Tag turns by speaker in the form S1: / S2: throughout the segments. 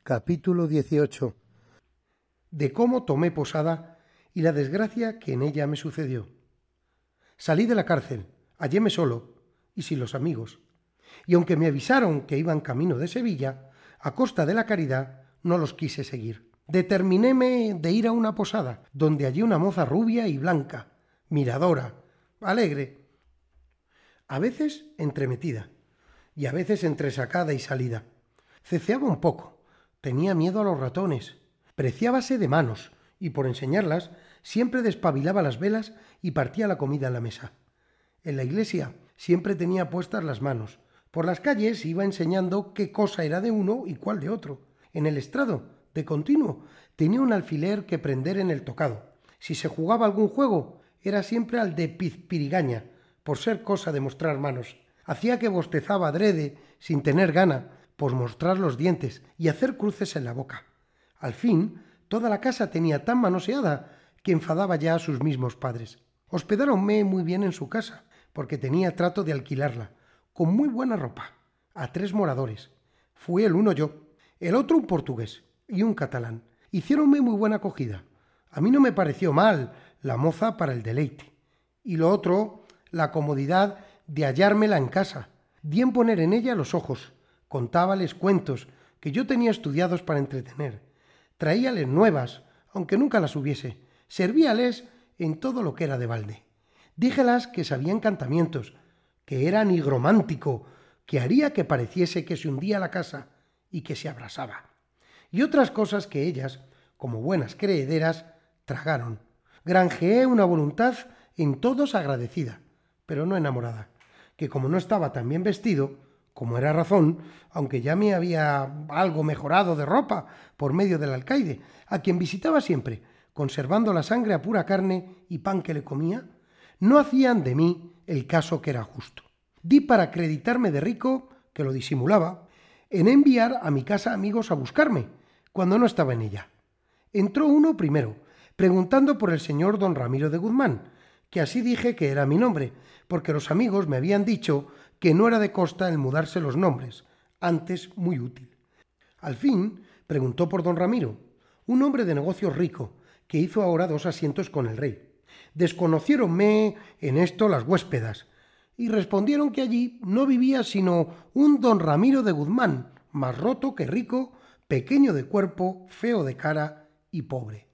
S1: Capítulo 18. De cómo tomé posada y la desgracia que en ella me sucedió. Salí de la cárcel, halléme solo y sin los amigos, y aunque me avisaron que iban camino de Sevilla, a costa de la caridad no los quise seguir. Determinéme de ir a una posada, donde hallé una moza rubia y blanca, miradora, alegre, a veces entremetida y a veces entresacada y salida. Ceceaba un poco, tenía miedo a los ratones, preciábase de manos y por enseñarlas siempre despabilaba las velas y partía la comida en la mesa. En la iglesia siempre tenía puestas las manos. Por las calles iba enseñando qué cosa era de uno y cuál de otro. En el estrado, de continuo, tenía un alfiler que prender en el tocado. Si se jugaba algún juego, era siempre al de pizpirigaña, por ser cosa de mostrar manos. Hacía que bostezaba adrede, sin tener gana, por mostrar los dientes y hacer cruces en la boca. Al fin, toda la casa tenía tan manoseada que enfadaba ya a sus mismos padres. Hospedáronme muy bien en su casa, porque tenía trato de alquilarla, con muy buena ropa, a 3 moradores. Fui el uno yo, el otro un portugués y un catalán. Hiciéronme muy buena acogida. A mí no me pareció mal la moza para el deleite. Y lo otro, la comodidad de hallármela en casa. Di en poner en ella los ojos. Contábales cuentos que yo tenía estudiados para entretener. Traíales nuevas, aunque nunca las hubiese. Servíales en todo lo que era de balde. Díjelas que sabía encantamientos, que era nigromántico, que haría que pareciese que se hundía la casa y que se abrasaba. Y otras cosas que ellas, como buenas creederas, tragaron. Granjeé una voluntad en todos agradecida, pero no enamorada, que como no estaba tan bien vestido, como era razón, aunque ya me había algo mejorado de ropa por medio del alcaide, a quien visitaba siempre, conservando la sangre a pura carne y pan que le comía, no hacían de mí el caso que era justo. Di para acreditarme de rico, que lo disimulaba, en enviar a mi casa amigos a buscarme, cuando no estaba en ella. Entró uno primero, preguntando por el señor don Ramiro de Guzmán, que así dije que era mi nombre, porque los amigos me habían dicho que no era de costa el mudarse los nombres, antes muy útil. Al fin preguntó por don Ramiro, un hombre de negocios rico, que hizo ahora 2 asientos con el rey. Desconociéronme en esto las huéspedas, y respondieron que allí no vivía sino un don Ramiro de Guzmán, más roto que rico, pequeño de cuerpo, feo de cara y pobre.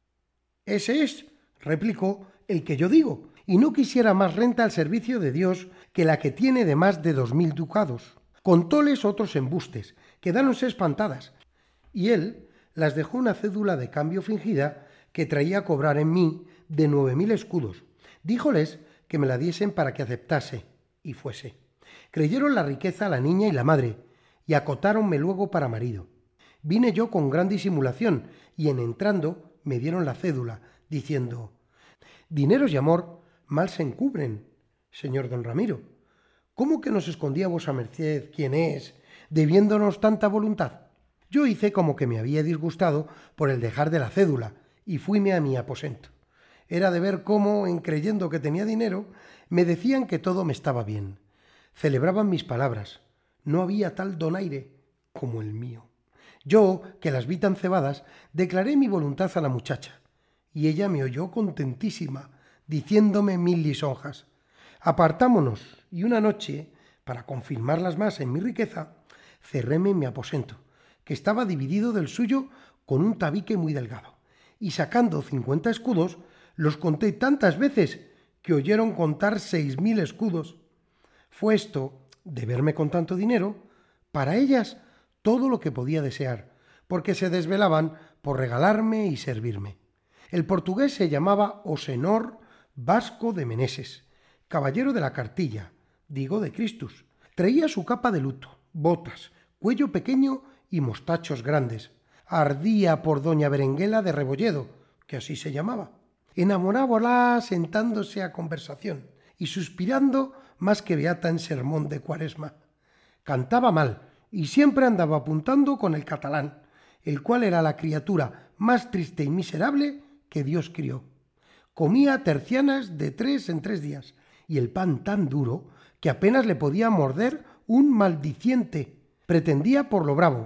S1: Ese es, replicó, el que yo digo, y no quisiera más renta al servicio de Dios que la que tiene de más de 2000 ducados. Contóles otros embustes, quedáronse espantadas, y él las dejó una cédula de cambio fingida que traía a cobrar en mí de 9000 escudos. Díjoles que me la diesen para que aceptase, y fuese. Creyeron la riqueza la niña y la madre, y acotáronme luego para marido. Vine yo con gran disimulación, y en entrando me dieron la cédula, diciendo: dineros y amor mal se encubren, señor don Ramiro. ¿Cómo que nos escondía vuesa merced quién es, debiéndonos tanta voluntad? Yo hice como que me había disgustado por el dejar de la cédula, y fuime a mi aposento. Era de ver cómo, en creyendo que tenía dinero, me decían que todo me estaba bien. Celebraban mis palabras. No había tal donaire como el mío. Yo, que las vi tan cebadas, declaré mi voluntad a la muchacha, y ella me oyó contentísima, diciéndome 1000 lisonjas. Apartámonos, y una noche, para confirmarlas más en mi riqueza, cerréme en mi aposento, que estaba dividido del suyo con un tabique muy delgado, y sacando 50 escudos, los conté tantas veces que oyeron contar 6000 escudos. Fue esto, de verme con tanto dinero, para ellas todo lo que podía desear, porque se desvelaban por regalarme y servirme. El portugués se llamaba Osenor Vasco de Meneses, caballero de la Cartilla, digo de Cristus. Traía su capa de luto, botas, cuello pequeño y mostachos grandes. Ardía por doña Berenguela de Rebolledo, que así se llamaba. Enamorábola sentándose a conversación y suspirando más que beata en sermón de Cuaresma. Cantaba mal y siempre andaba apuntando con el catalán, el cual era la criatura más triste y miserable que Dios crió. Comía tercianas de 3 en 3 días, y el pan tan duro que apenas le podía morder un maldiciente. Pretendía por lo bravo,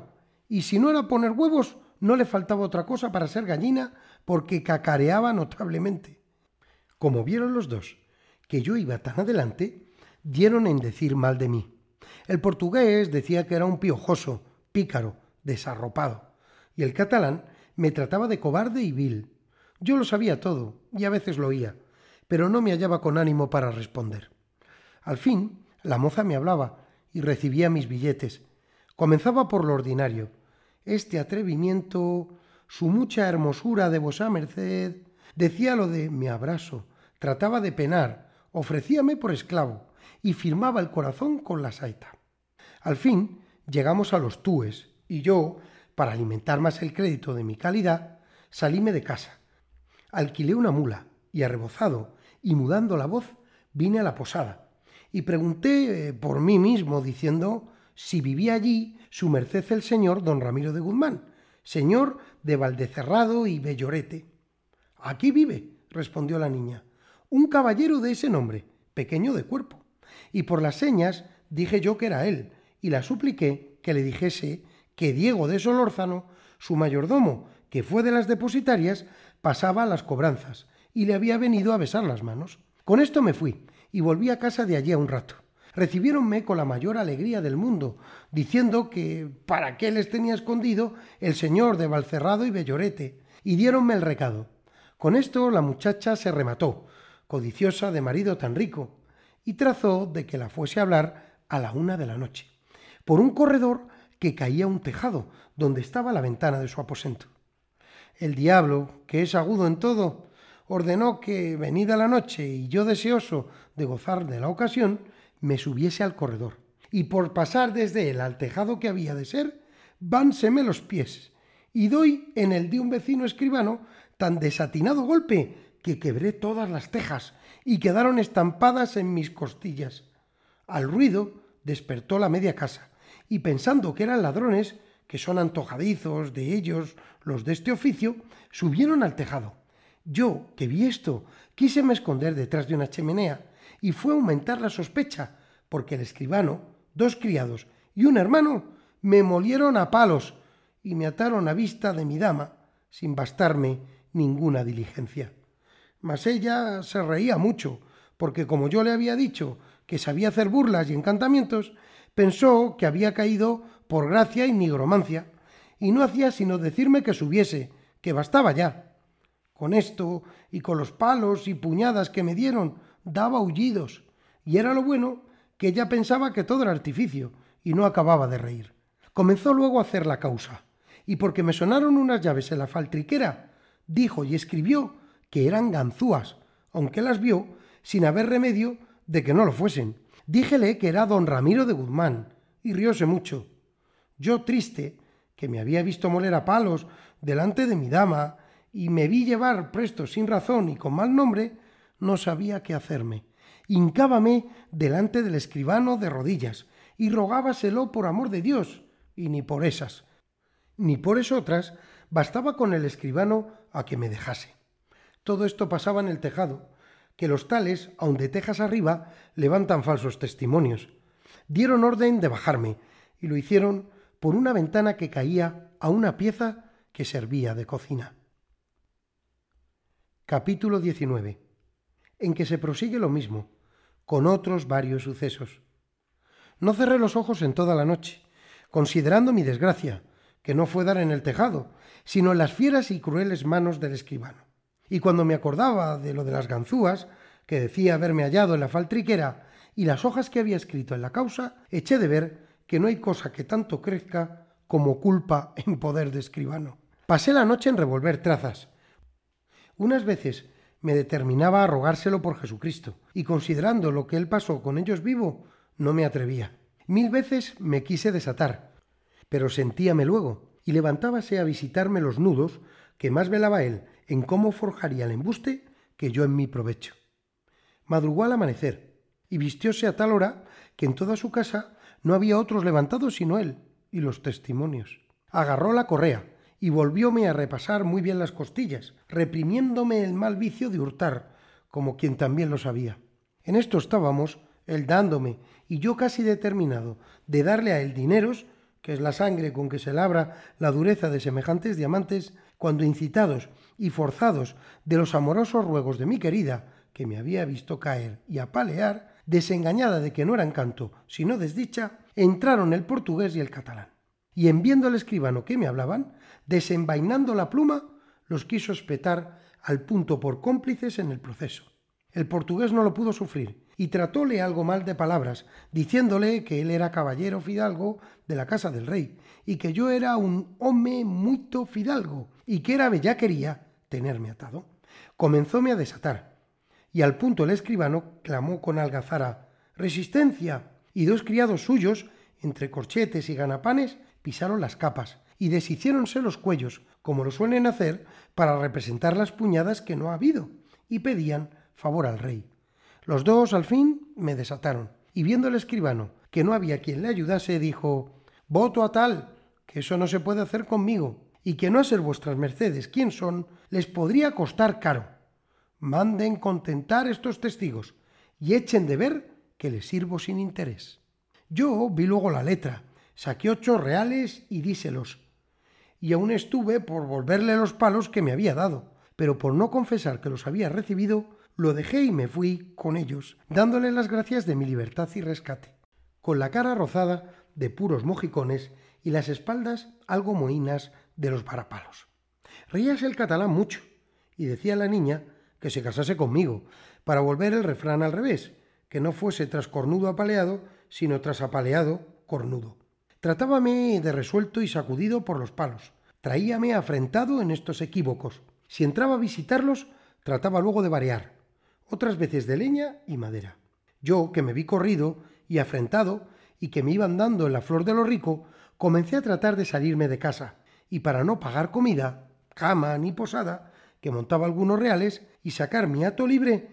S1: y si no era poner huevos, no le faltaba otra cosa para ser gallina, porque cacareaba notablemente. Como vieron los dos que yo iba tan adelante, dieron en decir mal de mí. El portugués decía que era un piojoso, pícaro, desarropado, y el catalán me trataba de cobarde y vil. Yo lo sabía todo, y a veces lo oía, pero no me hallaba con ánimo para responder. Al fin, la moza me hablaba y recibía mis billetes. Comenzaba por lo ordinario. Este atrevimiento, su mucha hermosura de vosá merced, decía lo de me abrazo, trataba de penar, ofrecíame por esclavo y firmaba el corazón con la saeta. Al fin llegamos a los túes y yo, para alimentar más el crédito de mi calidad, salíme de casa. Alquilé una mula y arrebozado y mudando la voz vine a la posada y pregunté por mí mismo diciendo si vivía allí su merced el señor don Ramiro de Guzmán, señor de Valdecerrado y Bellorete. Aquí vive, respondió la niña, un caballero de ese nombre, pequeño de cuerpo. Y por las señas dije yo que era él, y la supliqué que le dijese que Diego de Solórzano, su mayordomo, que fue de las depositarias, pasaba a las cobranzas, y le había venido a besar las manos. Con esto me fui, y volví a casa de allí a un rato. Recibiéronme con la mayor alegría del mundo, diciendo que para qué les tenía escondido el señor de Valcerrado y Bellorete, y diéronme el recado. Con esto la muchacha se remató, codiciosa de marido tan rico, y trazó de que la fuese a hablar a la 1 de la noche, por un corredor que caía un tejado, donde estaba la ventana de su aposento. El diablo, que es agudo en todo, ordenó que, venida la noche y yo deseoso de gozar de la ocasión, me subiese al corredor, y por pasar desde él al tejado que había de ser, vánseme los pies, y doy en el de un vecino escribano tan desatinado golpe que quebré todas las tejas y quedaron estampadas en mis costillas. Al ruido despertó la media casa, y pensando que eran ladrones, que son antojadizos de ellos los de este oficio, subieron al tejado. Yo, que vi esto, quíseme esconder detrás de una chimenea, y fue aumentar la sospecha, porque el escribano, 2 criados y un hermano me molieron a palos y me ataron a vista de mi dama, sin bastarme ninguna diligencia. Mas ella se reía mucho, porque como yo le había dicho que sabía hacer burlas y encantamientos, pensó que había caído por gracia y nigromancia, y no hacía sino decirme que subiese, que bastaba ya. Con esto y con los palos y puñadas que me dieron, daba aullidos, y era lo bueno que ella pensaba que todo era artificio, y no acababa de reír. Comenzó luego a hacer la causa, y porque me sonaron unas llaves en la faltriquera, dijo y escribió que eran ganzúas, aunque las vio sin haber remedio de que no lo fuesen. Díjele que era don Ramiro de Guzmán, y rióse mucho. Yo, triste, que me había visto moler a palos delante de mi dama, y me vi llevar presto sin razón y con mal nombre, no sabía qué hacerme. Hincábame delante del escribano de rodillas, y rogábaselo por amor de Dios, y ni por esas, ni por esotras, bastaba con el escribano a que me dejase. Todo esto pasaba en el tejado, que los tales, aun de tejas arriba, levantan falsos testimonios. Dieron orden de bajarme, y lo hicieron por una ventana que caía a una pieza que servía de cocina. Capítulo 19. En que se prosigue lo mismo, con otros varios sucesos. No cerré los ojos en toda la noche, considerando mi desgracia, que no fue dar en el tejado, sino en las fieras y crueles manos del escribano. Y cuando me acordaba de lo de las ganzúas, que decía haberme hallado en la faltriquera, y las hojas que había escrito en la causa, eché de ver que no hay cosa que tanto crezca como culpa en poder de escribano. Pasé la noche en revolver trazas. Unas veces me determinaba a rogárselo por Jesucristo, y considerando lo que él pasó con ellos vivo, no me atrevía. 1000 veces me quise desatar, pero sentíame luego, y levantábase a visitarme los nudos, que más velaba él en cómo forjaría el embuste que yo en mi provecho. Madrugó al amanecer, y vistióse a tal hora que en toda su casa no había otros levantados sino él y los testimonios. Agarró la correa y volvióme a repasar muy bien las costillas, reprimiéndome el mal vicio de hurtar, como quien también lo sabía. En esto estábamos, él dándome, y yo casi determinado de darle a él dineros, que es la sangre con que se labra la dureza de semejantes diamantes, cuando incitados y forzados de los amorosos ruegos de mi querida, que me había visto caer y apalear, desengañada de que no era encanto, sino desdicha, entraron el portugués y el catalán. Y en viendo al escribano que me hablaban, desenvainando la pluma, los quiso espetar al punto por cómplices en el proceso. El portugués no lo pudo sufrir y tratóle algo mal de palabras, diciéndole que él era caballero fidalgo de la casa del rey y que yo era un home muito fidalgo y que era bellaquería tenerme atado. Comenzóme a desatar y al punto el escribano clamó con algazara «¡Resistencia!» y dos criados suyos, entre corchetes y ganapanes, pisaron las capas y deshiciéronse los cuellos, como lo suelen hacer para representar las puñadas que no ha habido, y pedían favor al rey. Los dos al fin me desataron, y viendo el escribano que no había quien le ayudase, dijo «Voto a tal, que eso no se puede hacer conmigo, y que no a ser vuestras mercedes quién son, les podría costar caro. Manden contentar estos testigos, y echen de ver que les sirvo sin interés». Yo vi luego la letra, saqué 8 reales y díselos, y aún estuve por volverle los palos que me había dado, pero por no confesar que los había recibido, lo dejé y me fui con ellos, dándole las gracias de mi libertad y rescate, con la cara rozada de puros mojicones y las espaldas algo mohínas de los varapalos. Reíase el catalán mucho, y decía a la niña que se casase conmigo, para volver el refrán al revés, que no fuese tras cornudo apaleado, sino tras apaleado cornudo. Tratábame de resuelto y sacudido por los palos. Traíame afrentado en estos equívocos. Si entraba a visitarlos, trataba luego de variar, otras veces de leña y madera. Yo, que me vi corrido y afrentado, y que me iban dando en la flor de lo rico, comencé a tratar de salirme de casa, y para no pagar comida, cama ni posada, que montaba algunos reales, y sacar mi hato libre,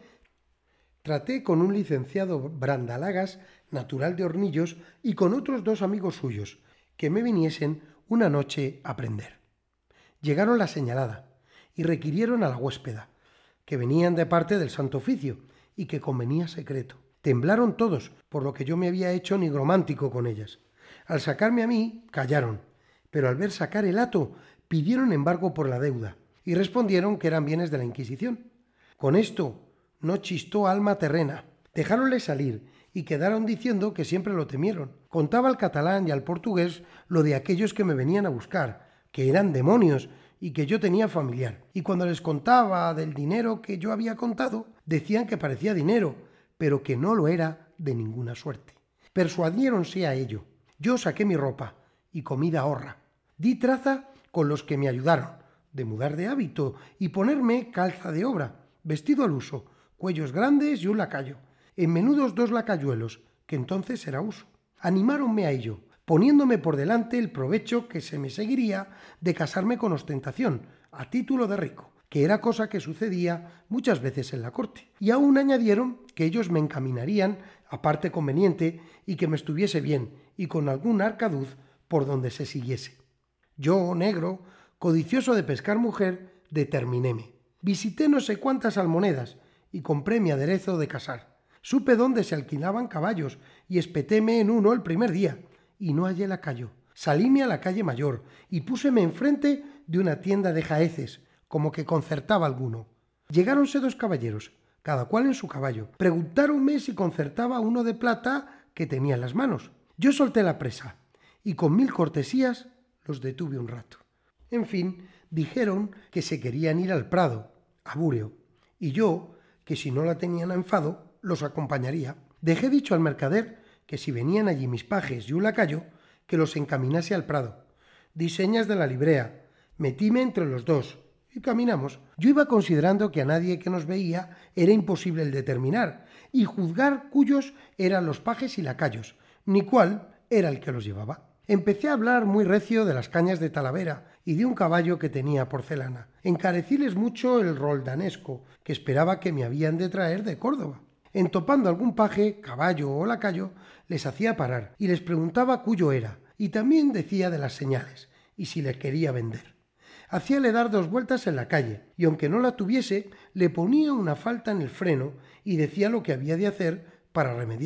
S1: traté con un licenciado Brandalagas, natural de Hornillos, y con otros 2 amigos suyos, que me viniesen una noche a prender. Llegaron la señalada, y requirieron a la huéspeda, que venían de parte del Santo Oficio, y que convenía secreto. Temblaron todos, por lo que yo me había hecho nigromántico con ellas. Al sacarme a mí, callaron, pero al ver sacar el hato, pidieron embargo por la deuda, y respondieron que eran bienes de la Inquisición. Con esto no chistó alma terrena. Dejáronle salir y quedaron diciendo que siempre lo temieron. Contaba al catalán y al portugués lo de aquellos que me venían a buscar, que eran demonios y que yo tenía familiar. Y cuando les contaba del dinero que yo había contado, decían que parecía dinero, pero que no lo era de ninguna suerte. Persuadiéronse a ello. Yo saqué mi ropa y comida horra. Di traza con los que me ayudaron, de mudar de hábito y ponerme calza de obra, vestido al uso, cuellos grandes y un lacayo, en menudos 2 lacayuelos, que entonces era uso. Animáronme a ello, poniéndome por delante el provecho que se me seguiría de casarme con ostentación, a título de rico, que era cosa que sucedía muchas veces en la corte. Y aún añadieron que ellos me encaminarían a parte conveniente y que me estuviese bien, y con algún arcaduz por donde se siguiese. Yo, negro, codicioso de pescar mujer, determinéme. Visité no sé cuántas almonedas y compré mi aderezo de casar. Supe dónde se alquilaban caballos y espetéme en uno el primer día, y no hallé lacayo. Salíme a la calle Mayor y púseme enfrente de una tienda de jaeces, como que concertaba alguno. Llegáronse 2 caballeros, cada cual en su caballo. Preguntáronme si concertaba uno de plata que tenía en las manos. Yo solté la presa y con 1000 cortesías los detuve un rato. En fin, dijeron que se querían ir al Prado, a Búreo, y yo, que si no la tenían a enfado, los acompañaría. Dejé dicho al mercader que si venían allí mis pajes y un lacayo, que los encaminase al Prado. Di señas de la librea, metíme entre los 2 y caminamos. Yo iba considerando que a nadie que nos veía era imposible el determinar y juzgar cuyos eran los pajes y lacayos, ni cuál era el que los llevaba. Empecé a hablar muy recio de las cañas de Talavera y de un caballo que tenía porcelana. Encarecíles mucho el roldanesco, que esperaba que me habían de traer de Córdoba. Entopando algún paje, caballo o lacayo, les hacía parar y les preguntaba cuyo era, y también decía de las señales, y si le quería vender. Hacíale dar 2 vueltas en la calle, y aunque no la tuviese, le ponía una falta en el freno y decía lo que había de hacer para remediarla.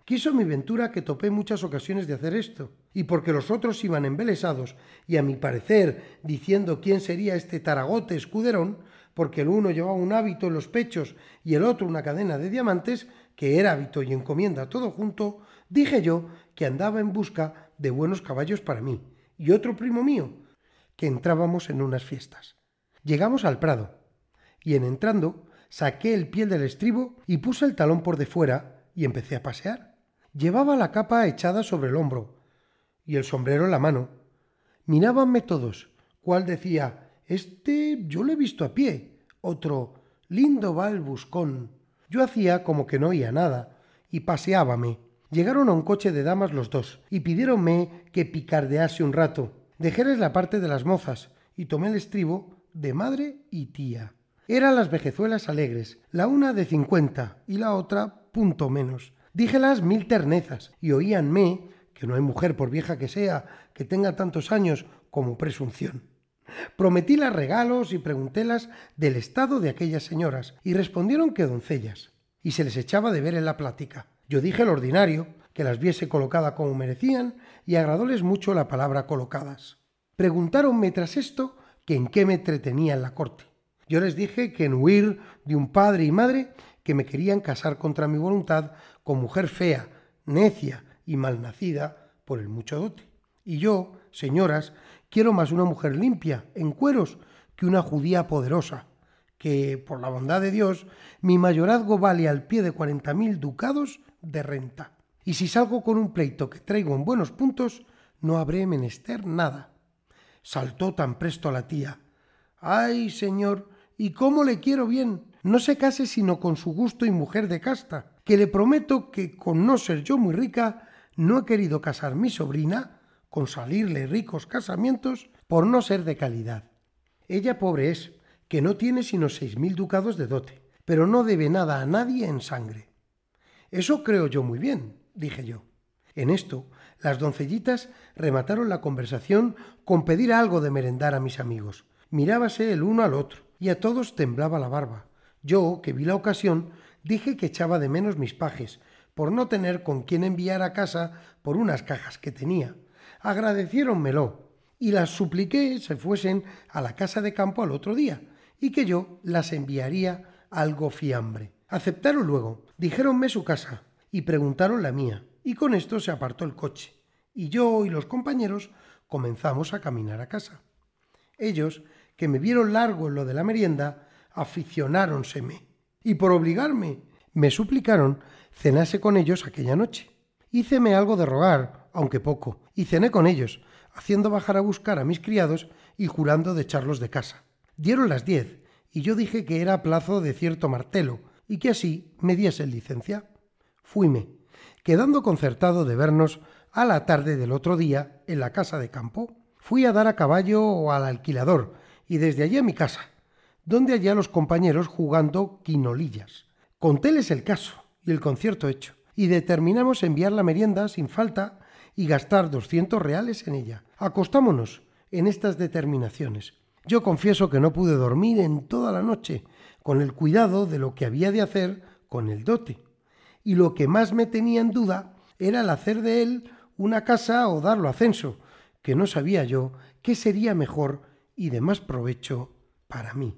S1: Quiso mi ventura que topé muchas ocasiones de hacer esto, y porque los otros iban embelesados, y a mi parecer diciendo quién sería este taragote escuderón, porque el uno llevaba un hábito en los pechos y el otro una cadena de diamantes, que era hábito y encomienda todo junto, dije yo que andaba en busca de buenos caballos para mí, y otro primo mío, que entrábamos en unas fiestas. Llegamos al prado, y en entrando saqué el pie del estribo y puse el talón por de fuera y empecé a pasear. Llevaba la capa echada sobre el hombro y el sombrero en la mano. Mirábanme todos, cuál decía: «Este yo lo he visto a pie», otro: «Lindo va el buscón». Yo hacía como que no oía nada y paseábame. Llegaron a un coche de damas los dos y pidiéronme que picardease un rato. Dejéles la parte de las mozas y tomé el estribo de madre y tía. Eran las vejezuelas alegres, la una de 50 y la otra punto menos. Díjelas 1000 ternezas y oíanme, que no hay mujer, por vieja que sea, que tenga tantos años como presunción. Prometílas regalos y preguntélas del estado de aquellas señoras, y respondieron que doncellas, y se les echaba de ver en la plática. Yo dije lo ordinario, que las viese colocadas como merecían, y agradóles mucho la palabra colocadas. Preguntáronme tras esto que en qué me entretenía en la corte. Yo les dije que en huir de un padre y madre que me querían casar contra mi voluntad con mujer fea, necia y malnacida por el mucho dote. Y yo, señoras, quiero más una mujer limpia, en cueros, que una judía poderosa, que, por la bondad de Dios, mi mayorazgo vale al pie de 40.000 ducados de renta. Y si salgo con un pleito que traigo en buenos puntos, no habré menester nada. Saltó tan presto la tía: «¡Ay, señor! ¿Y cómo le quiero bien? No se case sino con su gusto y mujer de casta, que le prometo que, con no ser yo muy rica, no he querido casar mi sobrina, con salirle ricos casamientos, por no ser de calidad. Ella pobre es, que no tiene sino 6.000 ducados de dote, pero no debe nada a nadie en sangre». «Eso creo yo muy bien», dije yo. En esto, las doncellitas remataron la conversación con pedir algo de merendar a mis amigos. Mirábase el uno al otro, y a todos temblaba la barba. Yo, que vi la ocasión, dije que echaba de menos mis pajes, por no tener con quién enviar a casa por unas cajas que tenía. Agradeciéronmelo, y las supliqué se fuesen a la casa de campo al otro día, y que yo las enviaría algo fiambre. Aceptaron luego, dijéronme su casa, y preguntaron la mía, y con esto se apartó el coche, y yo y los compañeros comenzamos a caminar a casa. Ellos, que me vieron largo en lo de la merienda, aficionáronseme, y por obligarme me suplicaron cenase con ellos aquella noche. Híceme algo de rogar, aunque poco, y cené con ellos, haciendo bajar a buscar a mis criados y jurando de echarlos de casa. Dieron las 10, y yo dije que era plazo de cierto martelo, y que así me diesen licencia. Fuime, quedando concertado de vernos a la tarde del otro día en la casa de campo. Fui a dar a caballo al alquilador, y desde allí a mi casa, donde hallé a los compañeros jugando quinolillas. Contéles el caso y el concierto hecho, y determinamos enviar la merienda sin falta y gastar 200 reales en ella. Acostámonos en estas determinaciones. Yo confieso que no pude dormir en toda la noche, con el cuidado de lo que había de hacer con el dote, y lo que más me tenía en duda era el hacer de él una casa o darlo a censo, que no sabía yo qué sería mejor y de más provecho para mí.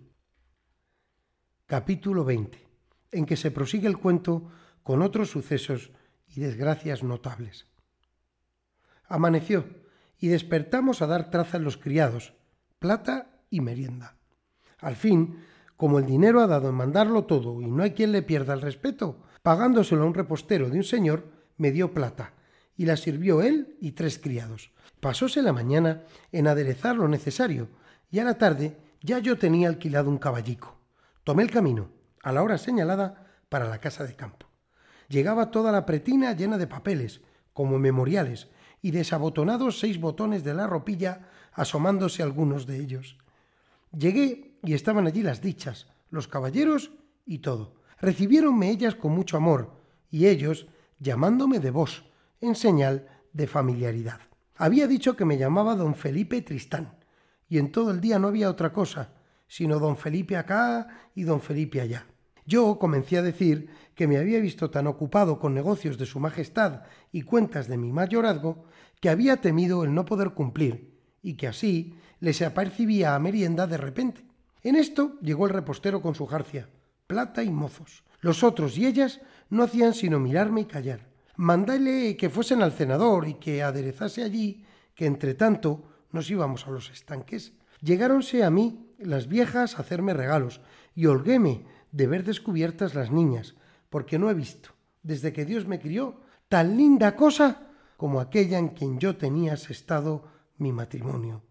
S1: Capítulo 20, en que se prosigue el cuento con otros sucesos y desgracias notables. Amaneció y despertamos a dar trazas los criados, plata y merienda. Al fin, como el dinero ha dado en mandarlo todo y no hay quien le pierda el respeto, pagándoselo a un repostero de un señor, me dio plata y la sirvió él y 3 criados. Pasóse la mañana en aderezar lo necesario y a la tarde ya yo tenía alquilado un caballico. Tomé el camino, a la hora señalada, para la casa de campo. Llegaba toda la pretina llena de papeles, como memoriales, y desabotonados 6 botones de la ropilla, asomándose algunos de ellos. Llegué y estaban allí las dichas, los caballeros y todo. Recibiéronme ellas con mucho amor, y ellos llamándome de vos, en señal de familiaridad. Había dicho que me llamaba don Felipe Tristán, y en todo el día no había otra cosa, sino don Felipe acá y don Felipe allá. Yo comencé a decir que me había visto tan ocupado con negocios de su majestad y cuentas de mi mayorazgo que había temido el no poder cumplir y que así les apercibía a merienda de repente. En esto llegó el repostero con su jarcia, plata y mozos. Los otros y ellas no hacían sino mirarme y callar. Mandéle que fuesen al cenador y que aderezase allí, que entre tanto nos íbamos a los estanques. Llegáronse a mí las viejas a hacerme regalos y holguéme de ver descubiertas las niñas, porque no he visto, desde que Dios me crió, tan linda cosa como aquella en quien yo tenía asestado mi matrimonio.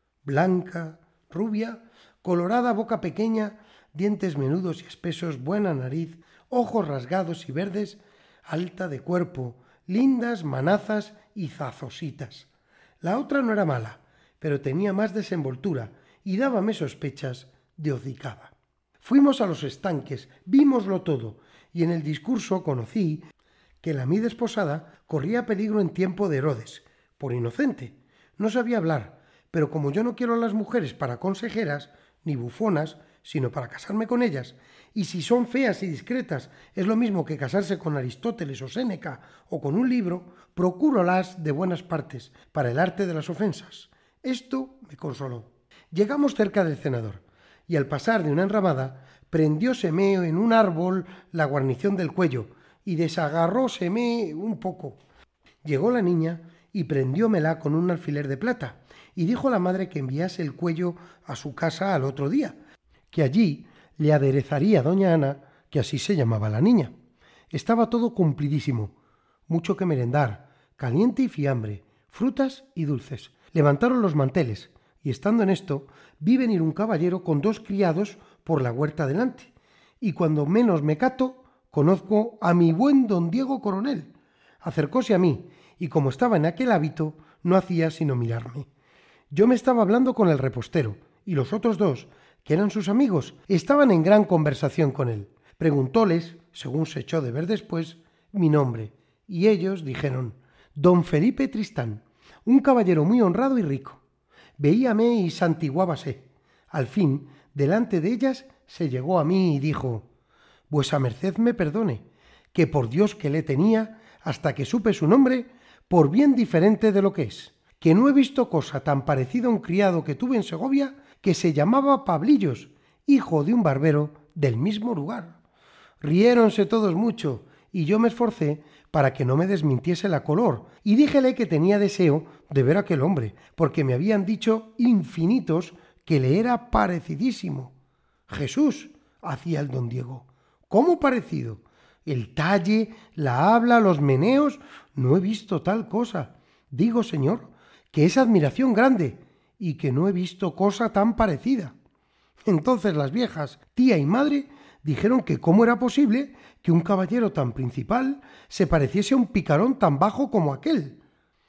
S1: Blanca, rubia, colorada boca pequeña, dientes menudos y espesos, buena nariz, ojos rasgados y verdes, alta de cuerpo, lindas manazas y zazositas. La otra no era mala, pero tenía más desenvoltura y dábame sospechas de hocicada. Fuimos a los estanques, vímoslo todo, y en el discurso conocí que la mi desposada corría peligro en tiempo de Herodes, por inocente. No sabía hablar, pero como yo no quiero a las mujeres para consejeras, ni bufonas, sino para casarme con ellas, y si son feas y discretas es lo mismo que casarse con Aristóteles o Séneca o con un libro, procúrolas de buenas partes, para el arte de las ofensas. Esto me consoló. Llegamos cerca del cenador, y al pasar de una enramada, prendióseme en un árbol la guarnición del cuello, y desagarróseme un poco. Llegó la niña y prendiómela con un alfiler de plata, y dijo a la madre que enviase el cuello a su casa al otro día, que allí le aderezaría doña Ana, que así se llamaba la niña. Estaba todo cumplidísimo, mucho que merendar, caliente y fiambre, frutas y dulces. Levantaron los manteles, y estando en esto, vi venir un caballero con 2 criados por la huerta delante, y cuando menos me cato, conozco a mi buen don Diego Coronel. Acercóse a mí, y como estaba en aquel hábito, no hacía sino mirarme. Yo me estaba hablando con el repostero, y los otros 2, que eran sus amigos, estaban en gran conversación con él. Preguntóles, según se echó de ver después, mi nombre, y ellos dijeron: don Felipe Tristán, un caballero muy honrado y rico. Veíame y santiguábase. Al fin, delante de ellas, se llegó a mí y dijo: vuesa merced me perdone, que por Dios que le tenía, hasta que supe su nombre, por bien diferente de lo que es, que no he visto cosa tan parecida a un criado que tuve en Segovia, que se llamaba Pablillos, hijo de un barbero del mismo lugar. Riéronse todos mucho, y yo me esforcé para que no me desmintiese la color, y díjele que tenía deseo de ver a aquel hombre, porque me habían dicho infinitos que le era parecidísimo. Jesús, hacía el don Diego. ¿Cómo parecido? El talle, la habla, los meneos, no he visto tal cosa. Digo, señor, que es admiración grande, y que no he visto cosa tan parecida. Entonces las viejas, tía y madre, dijeron que cómo era posible que un caballero tan principal se pareciese a un picarón tan bajo como aquel.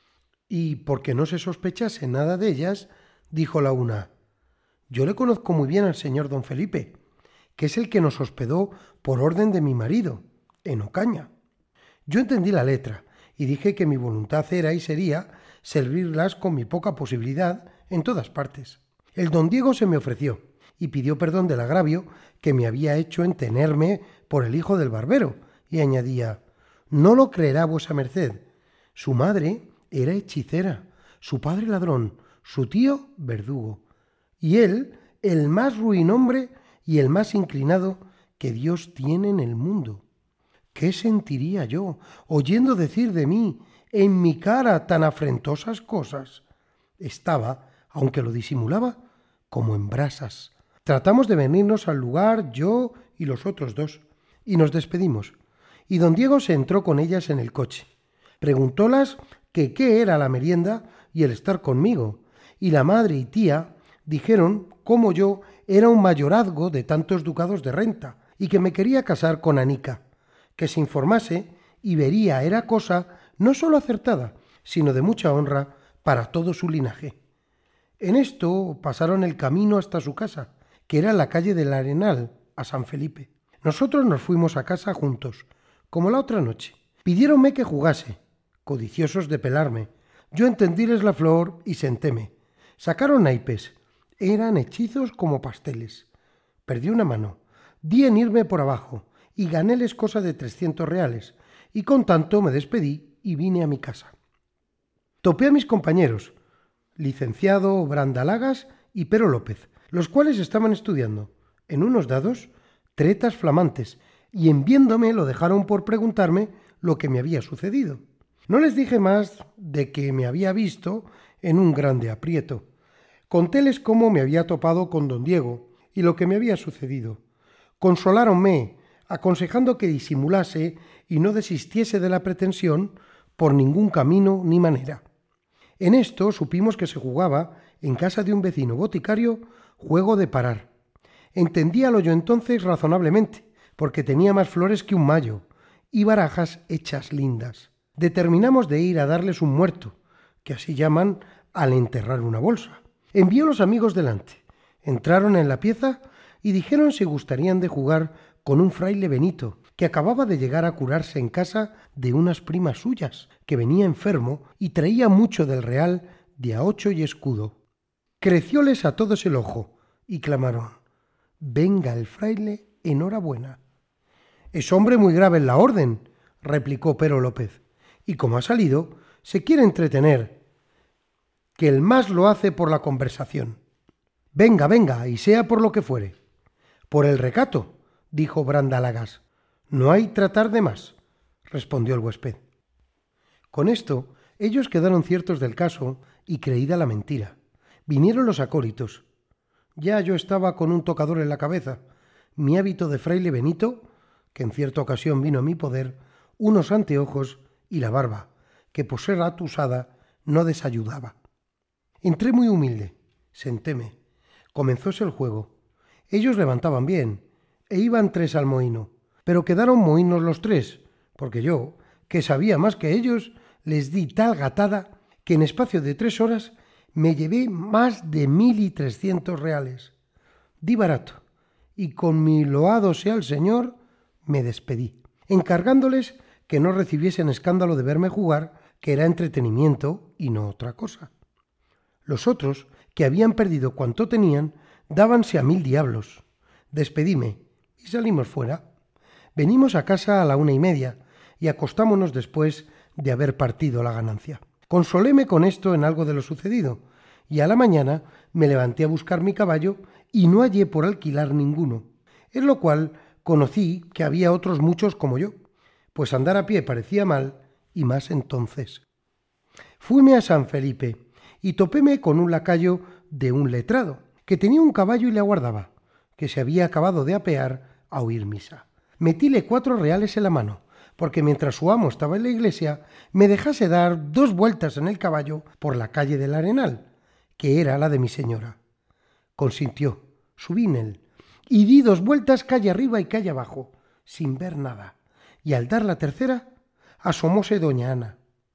S1: Y porque no se sospechase nada de ellas, dijo la una: yo le conozco muy bien al señor don Felipe, que es el que nos hospedó por orden de mi marido, en Ocaña. Yo entendí la letra y dije que mi voluntad era y sería servirlas con mi poca posibilidad en todas partes. El don Diego se me ofreció y pidió perdón del agravio que me había hecho en tenerme por el hijo del barbero, y añadía: no lo creerá vuesa merced, su madre era hechicera, su padre ladrón, su tío verdugo, y él el más ruin hombre y el más inclinado que Dios tiene en el mundo. ¿Qué sentiría yo oyendo decir de mí en mi cara tan afrentosas cosas? Estaba, aunque lo disimulaba, como en brasas. Tratamos de venirnos al lugar, yo y los otros 2, y nos despedimos. Y don Diego se entró con ellas en el coche. Preguntólas que qué era la merienda y el estar conmigo, y la madre y tía dijeron cómo yo era un mayorazgo de tantos ducados de renta, y que me quería casar con Anica, que se informase y vería era cosa no sólo acertada, sino de mucha honra para todo su linaje. En esto pasaron el camino hasta su casa, que era la calle del Arenal, a San Felipe. Nosotros nos fuimos a casa juntos, como la otra noche. Pidiéronme que jugase, codiciosos de pelarme. Yo entendíles la flor y sentéme. Sacaron naipes. Eran hechizos como pasteles. Perdí una mano. di en irme por abajo y ganéles cosa de 300 reales, y con tanto me despedí y vine a mi casa. Topé a mis compañeros, licenciado Brandalagas y Pero López, los cuales estaban estudiando, en unos dados, tretas flamantes, y en viéndome lo dejaron por preguntarme lo que me había sucedido. No les dije más de que me había visto en un grande aprieto. Contéles cómo me había topado con don Diego y lo que me había sucedido. Consoláronme, aconsejando que disimulase y no desistiese de la pretensión por ningún camino ni manera. En esto supimos que se jugaba, en casa de un vecino boticario, juego de parar. Entendíalo yo entonces razonablemente, porque tenía más flores que un mayo, y barajas hechas lindas. Determinamos de ir a darles un muerto, que así llaman al enterrar una bolsa. Envió los amigos delante. Entraron en la pieza y dijeron si gustarían de jugar con un fraile Benito, que acababa de llegar a curarse en casa de unas primas suyas, que venía enfermo y traía mucho del real de a 8 y escudo. Crecióles a todos el ojo y clamaron: «Venga el fraile, enhorabuena». «Es hombre muy grave en la orden», replicó Pero López, «y como ha salido, se quiere entretener, que el más lo hace por la conversación». «Venga, venga, y sea por lo que fuere». «Por el recato», dijo Brandalagas. «No hay tratar de más», respondió el huésped. Con esto, ellos quedaron ciertos del caso y creída la mentira. Vinieron los acólitos. Ya yo estaba con un tocador en la cabeza, mi hábito de fraile Benito, que en cierta ocasión vino a mi poder, unos anteojos y la barba, que por ser atusada no desayudaba. Entré muy humilde, sentéme. Comenzóse el juego. Ellos levantaban bien, e iban 3 al mohíno, pero quedaron mohínos los 3, porque yo, que sabía más que ellos, les di tal gatada que en espacio de 3 horas me llevé más de 1.300 reales. Di barato, y con mi loado sea el Señor, me despedí, encargándoles que no recibiesen escándalo de verme jugar, que era entretenimiento y no otra cosa. Los otros, que habían perdido cuanto tenían, dábanse a 1000 diablos. Despedíme y salimos fuera. Venimos a casa a la 1:30 y acostámonos después de haber partido la ganancia. Consoléme con esto en algo de lo sucedido, y a la mañana me levanté a buscar mi caballo y no hallé por alquilar ninguno, en lo cual conocí que había otros muchos como yo, pues andar a pie parecía mal, y más entonces. Fuime a San Felipe y topéme con un lacayo de un letrado, que tenía un caballo y le aguardaba, que se había acabado de apear a oír misa. Metíle 4 reales en la mano, porque mientras su amo estaba en la iglesia, me dejase dar 2 vueltas en el caballo por la calle del Arenal, que era la de mi señora. Consintió, subí en él, y di 2 vueltas calle arriba y calle abajo, sin ver nada, y al dar la tercera, asomóse doña Ana.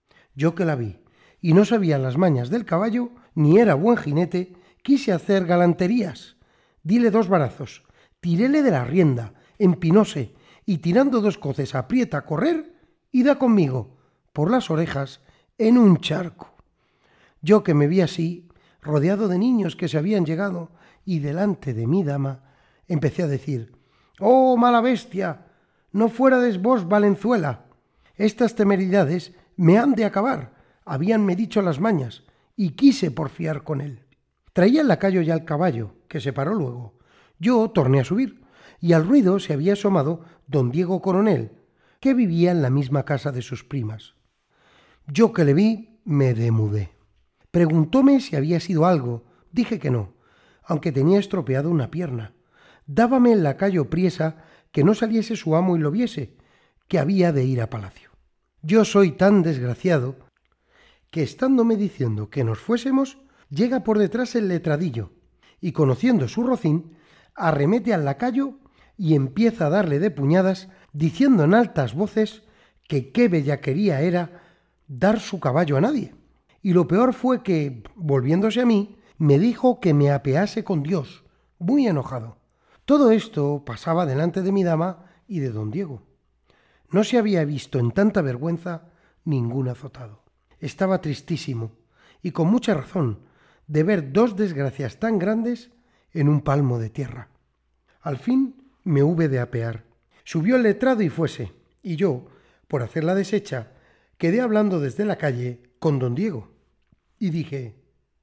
S1: Yo que la vi, y no sabía las mañas del caballo, ni era buen jinete, quise hacer galanterías. Dile 2 varazos, tiréle de la rienda, empinóse, y tirando 2 coces aprieta a correr y da conmigo, por las orejas, en un charco. Yo que me vi así, rodeado de niños que se habían llegado, y delante de mi dama, empecé a decir: «¡Oh, mala bestia! No fuérades vos Valenzuela. Estas temeridades me han de acabar», habíanme dicho las mañas, y quise porfiar con él. Traía el lacayo ya al caballo, que se paró luego. Yo torné a subir, y al ruido se había asomado don Diego Coronel, que vivía en la misma casa de sus primas. Yo que le vi, me demudé. Preguntóme si había sido algo. Dije que no, aunque tenía estropeado una pierna. Dábame el lacayo priesa que no saliese su amo y lo viese, que había de ir a palacio. Yo soy tan desgraciado que, estándome diciendo que nos fuésemos, llega por detrás el letradillo y, conociendo su rocín, arremete al lacayo y empieza a darle de puñadas, diciendo en altas voces que qué bellaquería era dar su caballo a nadie. Y lo peor fue que, volviéndose a mí, me dijo que me apease con Dios, muy enojado. Todo esto pasaba delante de mi dama y de don Diego. No se había visto en tanta vergüenza ningún azotado. Estaba tristísimo, y con mucha razón, de ver 2 desgracias tan grandes en un palmo de tierra. Al fin me hube de apear. Subió el letrado y fuese, y yo, por hacer la deshecha, quedé hablando desde la calle con don Diego. Y dije: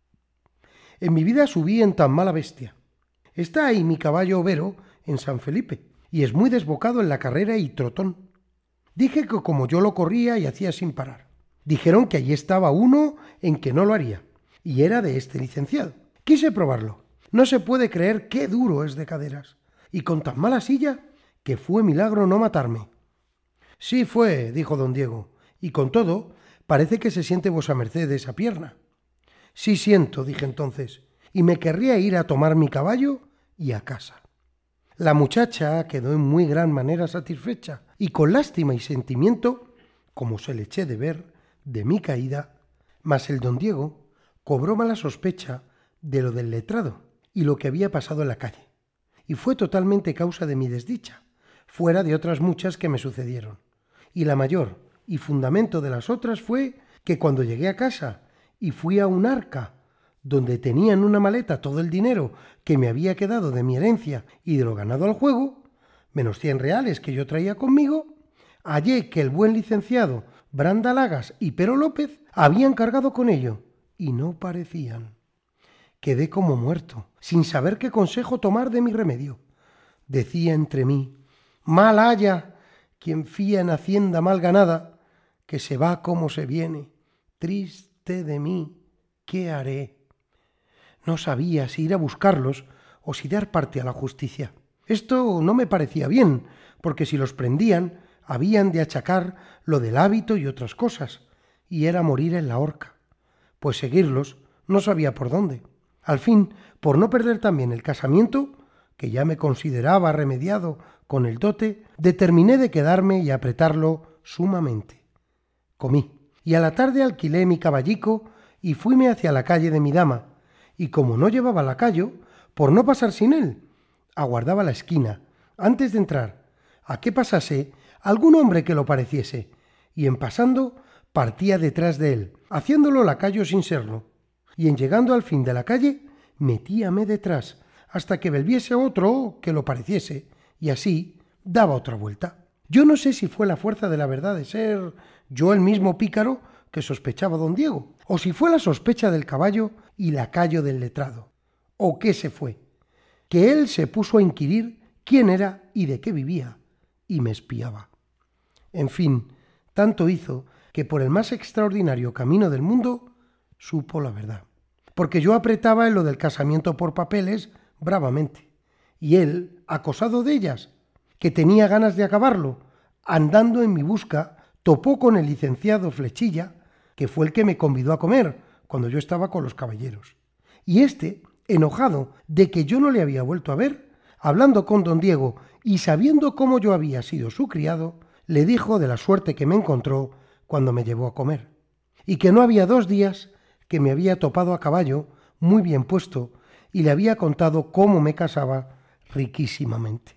S1: en mi vida subí en tan mala bestia. Está ahí mi caballo overo en San Felipe, y es muy desbocado en la carrera y trotón. Dije que como yo lo corría y hacía sin parar. Dijeron que allí estaba uno en que no lo haría, y era de este licenciado. Quise probarlo. No se puede creer qué duro es de caderas, y con tan mala silla que fue milagro no matarme. Sí fue, dijo don Diego, y con todo parece que se siente vuesa merced de esa pierna. Sí siento, dije entonces, y me querría ir a tomar mi caballo y a casa. La muchacha quedó en muy gran manera satisfecha, y con lástima y sentimiento, como se le eché de ver, de mi caída, mas el don Diego cobró mala sospecha de lo del letrado y lo que había pasado en la calle, y fue totalmente causa de mi desdicha, fuera de otras muchas que me sucedieron. Y la mayor y fundamento de las otras fue que cuando llegué a casa y fui a un arca donde tenía en una maleta todo el dinero que me había quedado de mi herencia y de lo ganado al juego, menos 100 reales que yo traía conmigo, hallé que el buen licenciado Branda Lagas y Pero López habían cargado con ello, y no parecían. Quedé como muerto, sin saber qué consejo tomar de mi remedio. Decía entre mí: mal haya quien fía en hacienda mal ganada, que se va como se viene. Triste de mí, ¿qué haré? No sabía si ir a buscarlos o si dar parte a la justicia. Esto no me parecía bien, porque si los prendían, habían de achacar lo del hábito y otras cosas, y era morir en la horca. Pues seguirlos no sabía por dónde. Al fin, por no perder también el casamiento, que ya me consideraba remediado con el dote, determiné de quedarme y apretarlo sumamente. Comí, y a la tarde alquilé mi caballico y fuime hacia la calle de mi dama, y como no llevaba lacayo, por no pasar sin él, aguardaba la esquina, antes de entrar, a que pasase algún hombre que lo pareciese, y en pasando partía detrás de él, haciéndolo lacayo sin serlo, y en llegando al fin de la calle, metíame detrás, hasta que volviese otro que lo pareciese, y así daba otra vuelta. Yo no sé si fue la fuerza de la verdad de ser yo el mismo pícaro que sospechaba don Diego, o si fue la sospecha del caballo y lacayo del letrado, o qué se fue, que él se puso a inquirir quién era y de qué vivía, y me espiaba. En fin, tanto hizo que por el más extraordinario camino del mundo supo la verdad, porque yo apretaba en lo del casamiento por papeles bravamente, y él, acosado de ellas, que tenía ganas de acabarlo, andando en mi busca, topó con el licenciado Flechilla, que fue el que me convidó a comer cuando yo estaba con los caballeros. Y éste, enojado de que yo no le había vuelto a ver, hablando con don Diego y sabiendo cómo yo había sido su criado, le dijo de la suerte que me encontró cuando me llevó a comer, y que no había 2 días que me había topado a caballo muy bien puesto y le había contado cómo me casaba riquísimamente.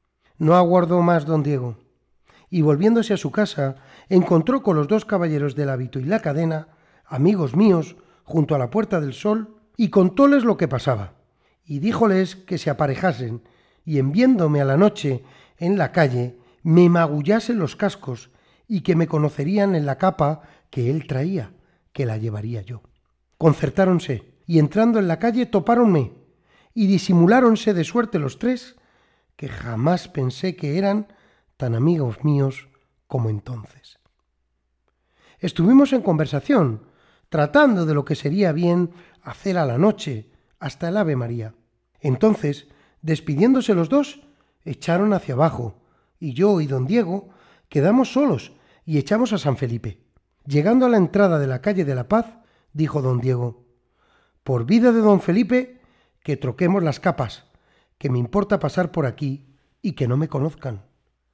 S1: No aguardó más don Diego, y volviéndose a su casa, encontró con los 2 caballeros del hábito y la cadena, amigos míos, junto a la Puerta del Sol, y contóles lo que pasaba, y díjoles que se aparejasen, y en viéndome a la noche en la calle, me magullasen los cascos, y que me conocerían en la capa que él traía, que la llevaría yo. Concertáronse, y entrando en la calle topáronme, y disimuláronse de suerte los 3, que jamás pensé que eran tan amigos míos como entonces. Estuvimos en conversación, tratando de lo que sería bien hacer a la noche, hasta el Ave María. Entonces, despidiéndose los 2, echaron hacia abajo, y yo y don Diego quedamos solos y echamos a San Felipe. Llegando a la entrada de la calle de la Paz, dijo don Diego: por vida de don Felipe, que troquemos las capas, que me importa pasar por aquí y que no me conozcan.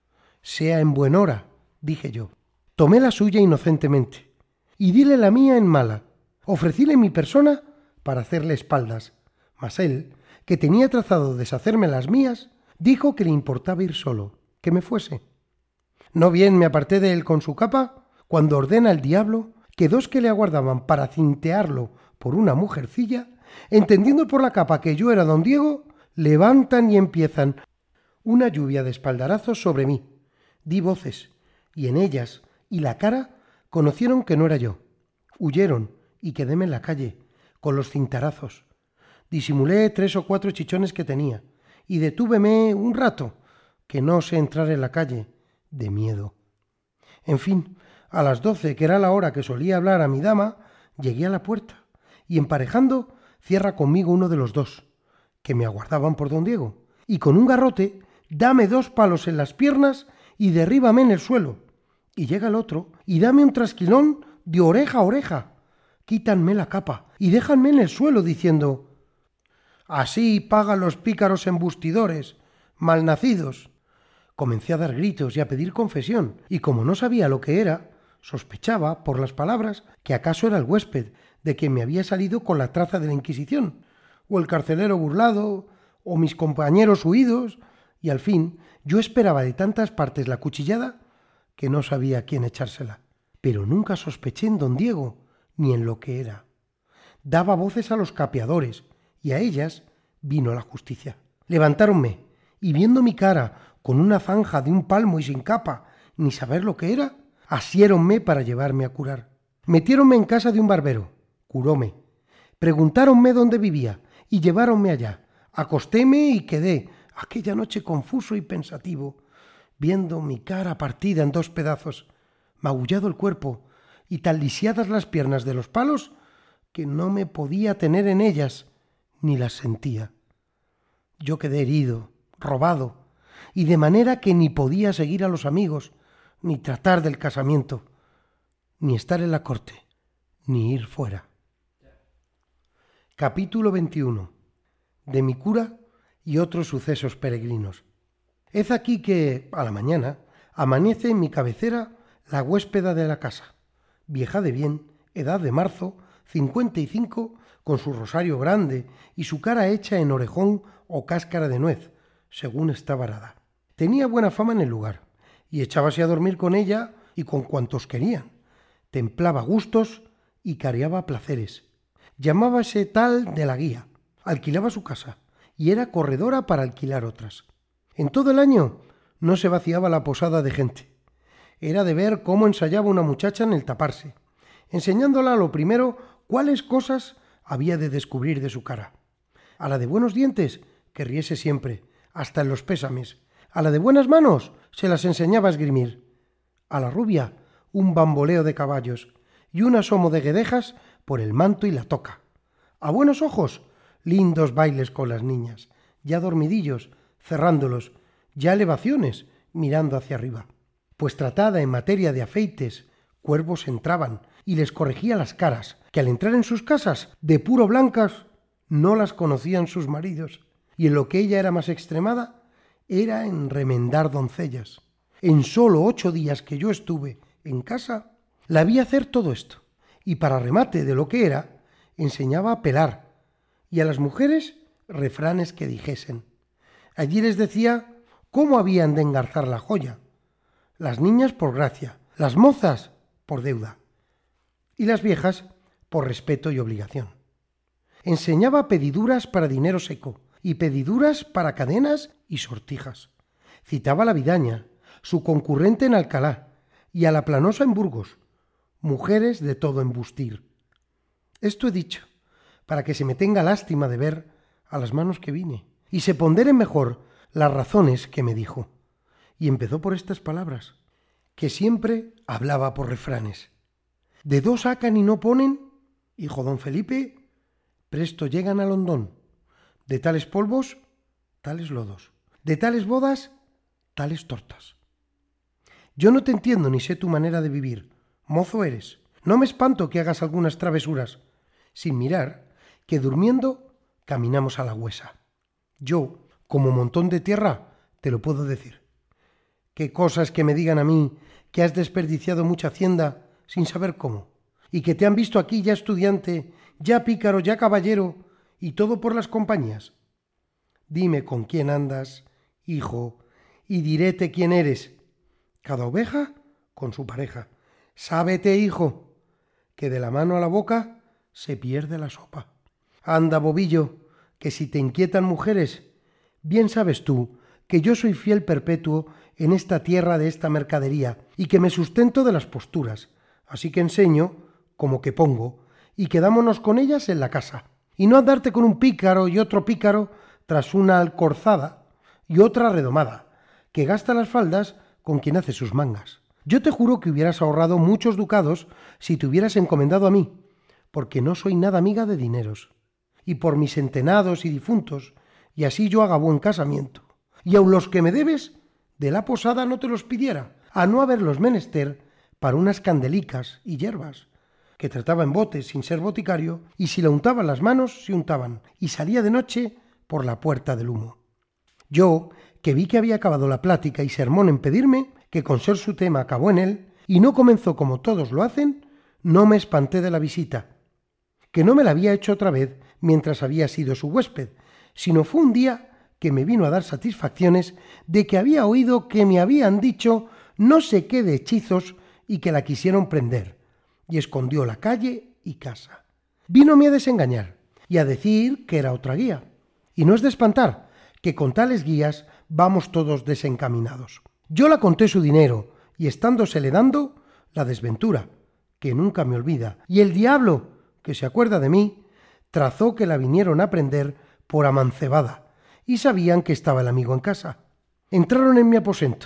S1: Sea en buen hora, dije yo. Tomé la suya inocentemente y dile la mía en mala. Ofrecíle mi persona para hacerle espaldas, mas él, que tenía trazado deshacerme las mías, dijo que le importaba ir solo, que me fuese. No bien me aparté de él con su capa, cuando ordena el diablo que 2 que le aguardaban para cintearlo por una mujercilla, entendiendo por la capa que yo era don Diego, levantan y empiezan: una lluvia de espaldarazos sobre mí. Di voces, y en ellas y la cara conocieron que no era yo. Huyeron y quedéme en la calle, con los cintarazos. Disimulé 3 o 4 chichones que tenía, y detúveme un rato, que no osé entrar en la calle, de miedo. En fin, a las 12, que era la hora que solía hablar a mi dama, llegué a la puerta, y emparejando, cierra conmigo uno de los dos, que me aguardaban por don Diego, y con un garrote, dame 2 palos en las piernas y derríbame en el suelo. Y llega el otro, y dame un trasquilón de oreja a oreja. Quítanme la capa y déjanme en el suelo, diciendo: así pagan los pícaros embustidores, malnacidos. Comencé a dar gritos y a pedir confesión, y como no sabía lo que era, sospechaba, por las palabras, que acaso era el huésped, de quien me había salido con la traza de la Inquisición, o el carcelero burlado, o mis compañeros huidos, y al fin yo esperaba de tantas partes la cuchillada que no sabía a quién echársela. Pero nunca sospeché en don Diego, ni en lo que era. Daba voces a los capeadores, y a ellas vino la justicia. Levantáronme, y viendo mi cara con una zanja de 1 palmo y sin capa, ni saber lo que era, asiéronme para llevarme a curar. Metiéronme en casa de un barbero, curóme. Preguntáronme dónde vivía, y lleváronme allá. Acostéme y quedé aquella noche confuso y pensativo, viendo mi cara partida en 2 pedazos, magullado el cuerpo y tan lisiadas las piernas de los palos que no me podía tener en ellas, ni las sentía. Yo quedé herido, robado, y de manera que ni podía seguir a los amigos, ni tratar del casamiento, ni estar en la corte, ni ir fuera. Capítulo 21. De mi cura y otros sucesos peregrinos. Hez aquí que, a la mañana, amanece en mi cabecera la huéspeda de la casa, vieja de bien, edad de marzo, 55, con su rosario grande y su cara hecha en orejón o cáscara de nuez, según está varada. Tenía buena fama en el lugar, y echábase a dormir con ella y con cuantos querían. Templaba gustos y careaba placeres. Llamábase tal de la Guía, alquilaba su casa, y era corredora para alquilar otras. En todo el año no se vaciaba la posada de gente. Era de ver cómo ensayaba una muchacha en el taparse, enseñándola lo primero cuáles cosas había de descubrir de su cara. A la de buenos dientes, que riese siempre, hasta en los pésames. A la de buenas manos, se las enseñaba a esgrimir. A la rubia, un bamboleo de caballos y un asomo de guedejas por el manto y la toca. A buenos ojos, lindos bailes con las niñas, ya dormidillos, cerrándolos, ya elevaciones, mirando hacia arriba. Pues tratada en materia de afeites, cuervos entraban y les corregía las caras, que al entrar en sus casas, de puro blancas, no las conocían sus maridos, y en lo que ella era más extremada, era en remendar doncellas. En solo 8 días que yo estuve en casa, la vi hacer todo esto, y para remate de lo que era, enseñaba a pelar, y a las mujeres refranes que dijesen. Allí les decía cómo habían de engarzar la joya, las niñas por gracia, las mozas por deuda, y las viejas por respeto y obligación. Enseñaba pediduras para dinero seco, y pediduras para cadenas y sortijas. Citaba a la Vidaña, su concurrente en Alcalá, y a la Planosa en Burgos, mujeres de todo embustir. Esto he dicho, para que se me tenga lástima de ver a las manos que vine, y se ponderen mejor las razones que me dijo. Y empezó por estas palabras, que siempre hablaba por refranes. De 2 sacan y no ponen, hijo don Felipe, presto llegan al hondón. De tales polvos, tales lodos. De tales bodas, tales tortas. Yo no te entiendo ni sé tu manera de vivir. Mozo eres. No me espanto que hagas algunas travesuras, sin mirar que durmiendo caminamos a la huesa. Yo, como montón de tierra, te lo puedo decir. Qué cosas que me digan a mí que has desperdiciado mucha hacienda sin saber cómo, y que te han visto aquí ya estudiante, ya pícaro, ya caballero, y todo por las compañías. Dime con quién andas, hijo, y diréte quién eres. Cada oveja con su pareja. Sábete, hijo, que de la mano a la boca se pierde la sopa. Anda, bobillo, que si te inquietan mujeres, bien sabes tú que yo soy fiel perpetuo en esta tierra de esta mercadería y que me sustento de las posturas, así que enseño como que pongo y quedámonos con ellas en la casa, y no andarte con un pícaro y otro pícaro tras una alcorzada y otra redomada, que gasta las faldas con quien hace sus mangas. Yo te juro que hubieras ahorrado muchos ducados si te hubieras encomendado a mí, porque no soy nada amiga de dineros, y por mis entenados y difuntos, y así yo haga buen casamiento. Y aun los que me debes, de la posada no te los pidiera, a no haberlos menester para unas candelicas y hierbas, que trataba en botes sin ser boticario, y si la untaban las manos, se untaban, y salía de noche por la puerta del humo. Yo, que vi que había acabado la plática y sermón en pedirme, que con ser su tema acabó en él, y no comenzó como todos lo hacen, no me espanté de la visita, que no me la había hecho otra vez mientras había sido su huésped, sino fue un día que me vino a dar satisfacciones de que había oído que me habían dicho no sé qué de hechizos y que la quisieron prender, y escondió la calle y casa. Vínome a desengañar y a decir que era otra guía, y no es de espantar, que con tales guías vamos todos desencaminados. Yo la conté su dinero, y estándosele dando, la desventura, que nunca me olvida, y el diablo, que se acuerda de mí, trazó que la vinieron a prender por amancebada, y sabían que estaba el amigo en casa. Entraron en mi aposento,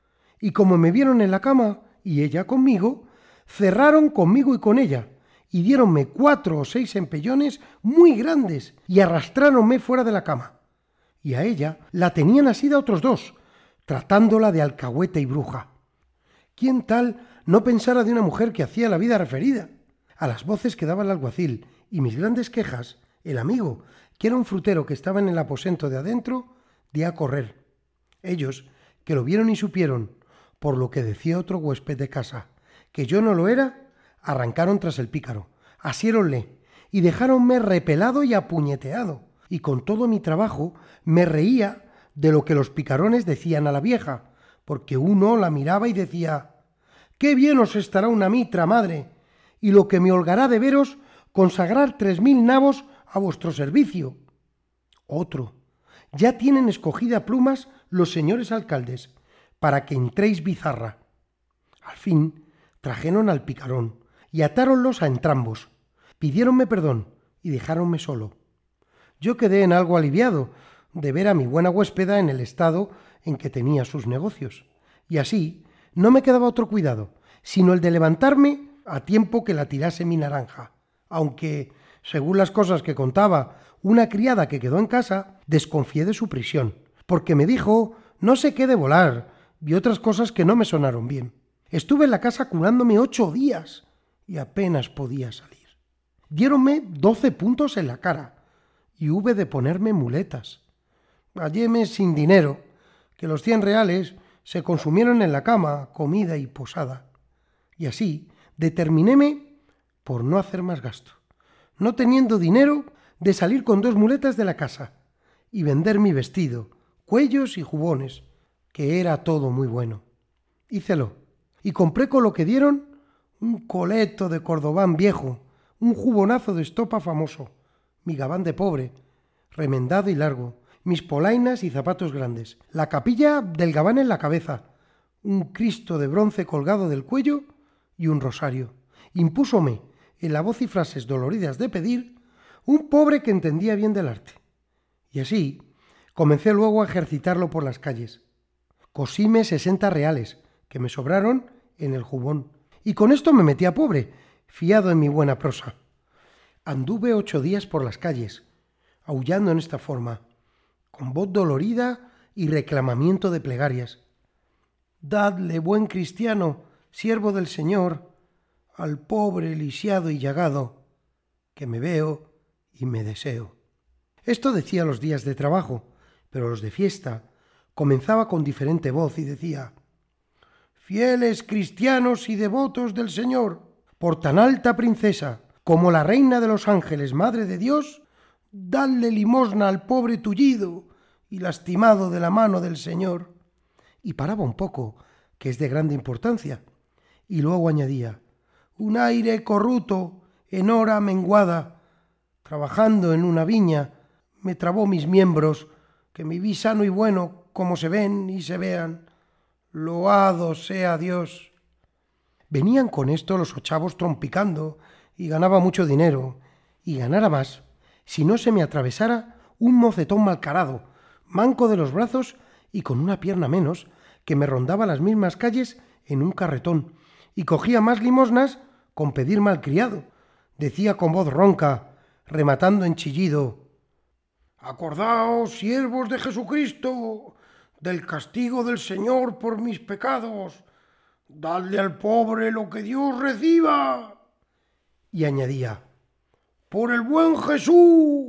S1: y como me vieron en la cama, y ella conmigo, cerraron conmigo y con ella, y diéronme 4 o 6 empellones muy grandes, y arrastráronme fuera de la cama. Y a ella la tenían asida otros 2, tratándola de alcahueta y bruja. ¿Quién tal no pensara de una mujer que hacía la vida referida? A las voces que daba el alguacil y mis grandes quejas, el amigo, que era un frutero que estaba en el aposento de adentro, di a correr. Ellos, que lo vieron y supieron, por lo que decía otro huésped de casa, que yo no lo era, arrancaron tras el pícaro, asiéronle y dejáronme repelado y apuñeteado, y con todo mi trabajo me reía de lo que los picarones decían a la vieja, porque uno la miraba y decía: «¡Qué bien os estará una mitra, madre! Y lo que me holgará de veros consagrar 3000 nabos a vuestro servicio». Otro: «Ya tienen escogida plumas los señores alcaldes, para que entréis bizarra». Al fin trajeron al picarón y atáronlos a entrambos. Pidiéronme perdón y dejáronme solo. Yo quedé en algo aliviado de ver a mi buena huéspeda en el estado en que tenía sus negocios, y así no me quedaba otro cuidado, sino el de levantarme a tiempo que la tirase mi naranja, aunque, según las cosas que contaba una criada que quedó en casa, desconfié de su prisión, porque me dijo no sé qué de volar y otras cosas que no me sonaron bien. Estuve en la casa curándome 8 días y apenas podía salir. Diéronme 12 puntos en la cara y hube de ponerme muletas. Halléme sin dinero, que los 100 reales se consumieron en la cama, comida y posada. Y así determinéme por no hacer más gasto, no teniendo dinero, de salir con 2 muletas de la casa y vender mi vestido, cuellos y jubones, que era todo muy bueno. Hícelo, y compré con lo que dieron un coleto de cordobán viejo, un jubonazo de estopa famoso, mi gabán de pobre, remendado y largo, mis polainas y zapatos grandes, la capilla del gabán en la cabeza, un Cristo de bronce colgado del cuello y un rosario. Impúsome, en la voz y frases doloridas de pedir, un pobre que entendía bien del arte. Y así comencé luego a ejercitarlo por las calles. Cosíme 60 reales, que me sobraron en el jubón, y con esto me metí a pobre, fiado en mi buena prosa. Anduve 8 días por las calles, aullando en esta forma, con voz dolorida y reclamamiento de plegarias: «Dadle, buen cristiano, siervo del Señor, al pobre lisiado y llagado, que me veo y me deseo». Esto decía los días de trabajo, pero los de fiesta comenzaba con diferente voz y decía: «Fieles cristianos y devotos del Señor, por tan alta princesa como la reina de los ángeles, madre de Dios, dadle limosna al pobre tullido y lastimado de la mano del Señor». Y paraba un poco, que es de grande importancia, y luego añadía: «Un aire corrupto, en hora menguada, trabajando en una viña, me trabó mis miembros, que me vi sano y bueno, como se ven y se vean. Loado sea Dios. Venían con esto los ochavos trompicando, y ganaba mucho dinero, y ganara más, si no se me atravesara un mocetón malcarado, manco de los brazos y con una pierna menos, que me rondaba las mismas calles en un carretón, y cogía más limosnas con pedir malcriado. Decía con voz ronca, rematando en chillido: «Acordaos, siervos de Jesucristo, del castigo del Señor por mis pecados. Dadle al pobre lo que Dios reciba». Y añadía: «Por el buen Jesús».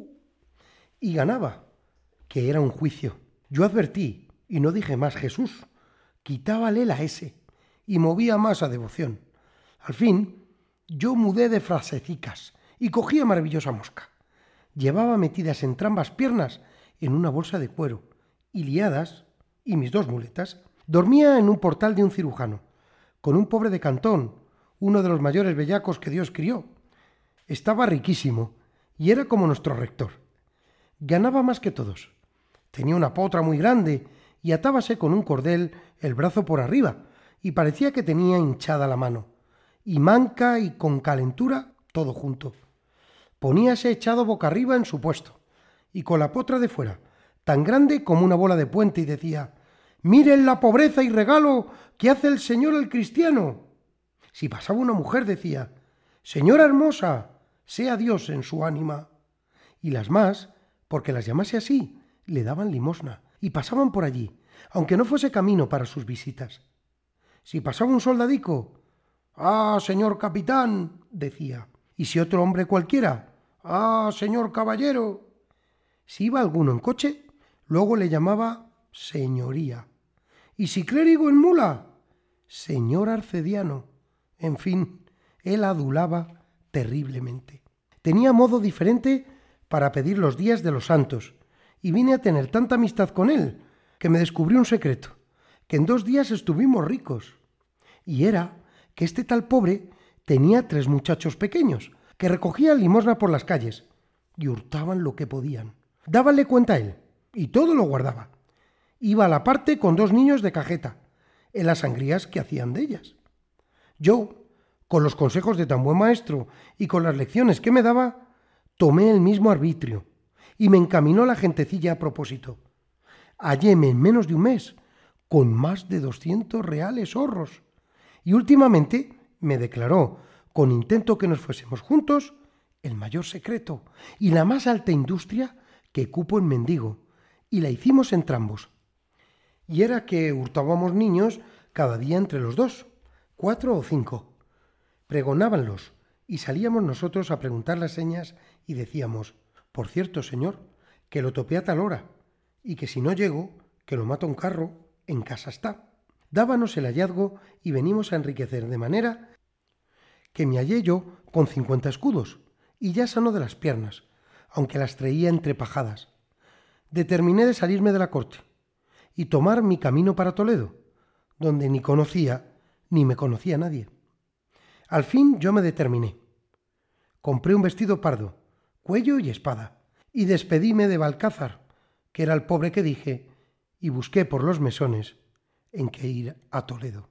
S1: Y ganaba, que era un juicio. Yo advertí, y no dije más Jesús. Quitábale la S, y movía más a devoción. Al fin, yo mudé de frasecicas, y cogía maravillosa mosca. Llevaba metidas entrambas piernas en una bolsa de cuero, y liadas, y mis 2 muletas. Dormía en un portal de un cirujano, con un pobre de Cantón, uno de los mayores bellacos que Dios crió. Estaba riquísimo, y era como nuestro rector. Ganaba más que todos. Tenía una potra muy grande, y atábase con un cordel el brazo por arriba, y parecía que tenía hinchada la mano, y manca y con calentura todo junto. Poníase echado boca arriba en su puesto, y con la potra de fuera, tan grande como una bola de puente, y decía: «Miren la pobreza y regalo que hace el Señor al cristiano». Si pasaba una mujer, decía: «Señora hermosa, sea Dios en su ánima». Y las más, porque las llamase así, le daban limosna, y pasaban por allí, aunque no fuese camino para sus visitas. Si pasaba un soldadico: «Ah, señor capitán», decía. Y si otro hombre cualquiera: «Ah, señor caballero». Si iba alguno en coche, luego le llamaba señoría. Y si clérigo en mula, señor arcediano. En fin, él adulaba terriblemente. Tenía modo diferente para pedir los días de los santos, y vine a tener tanta amistad con él que me descubrió un secreto, que en 2 días estuvimos ricos. Y era que este tal pobre tenía 3 muchachos pequeños que recogían limosna por las calles y hurtaban lo que podían. Dábanle cuenta a él, y todo lo guardaba. Iba a la parte con 2 niños de cajeta, en las sangrías que hacían de ellas. Yo, con los consejos de tan buen maestro y con las lecciones que me daba, tomé el mismo arbitrio, y me encaminó la gentecilla a propósito. Halléme en menos de un mes con más de 200 reales horros, y últimamente me declaró, con intento que nos fuésemos juntos, el mayor secreto y la más alta industria que cupo en mendigo, y la hicimos entrambos. Y era que hurtábamos niños cada día entre los 2, 4 o 5. Pregonábanlos, y salíamos nosotros a preguntar las señas y decíamos: «Por cierto, señor, que lo topé a tal hora, y que si no llego, que lo mata un carro, en casa está». Dábanos el hallazgo y venimos a enriquecer, de manera que me hallé yo con 50 escudos, y ya sano de las piernas, aunque las traía entrepajadas. Determiné de salirme de la corte y tomar mi camino para Toledo, donde ni conocía ni me conocía nadie. Al fin yo me determiné. Compré un vestido pardo, cuello y espada, y despedíme de Balcázar, que era el pobre que dije, y busqué por los mesones en que ir a Toledo.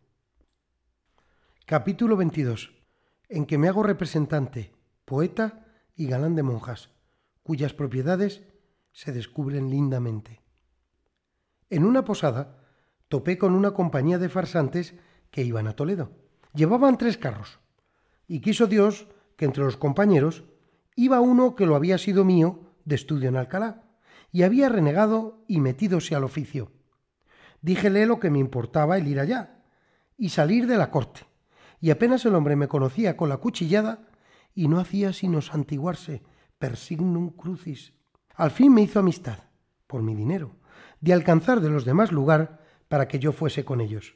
S1: Capítulo 22, en que me hago representante, poeta y galán de monjas, cuyas propiedades se descubren lindamente. En una posada topé con una compañía de farsantes que iban a Toledo. Llevaban 3 carros, y quiso Dios que entre los compañeros iba uno que lo había sido mío de estudio en Alcalá, y había renegado y metídose al oficio. Díjele lo que me importaba el ir allá y salir de la corte, y apenas el hombre me conocía con la cuchillada, y no hacía sino santiguarse per signum crucis. Al fin me hizo amistad, por mi dinero, de alcanzar de los demás lugar para que yo fuese con ellos.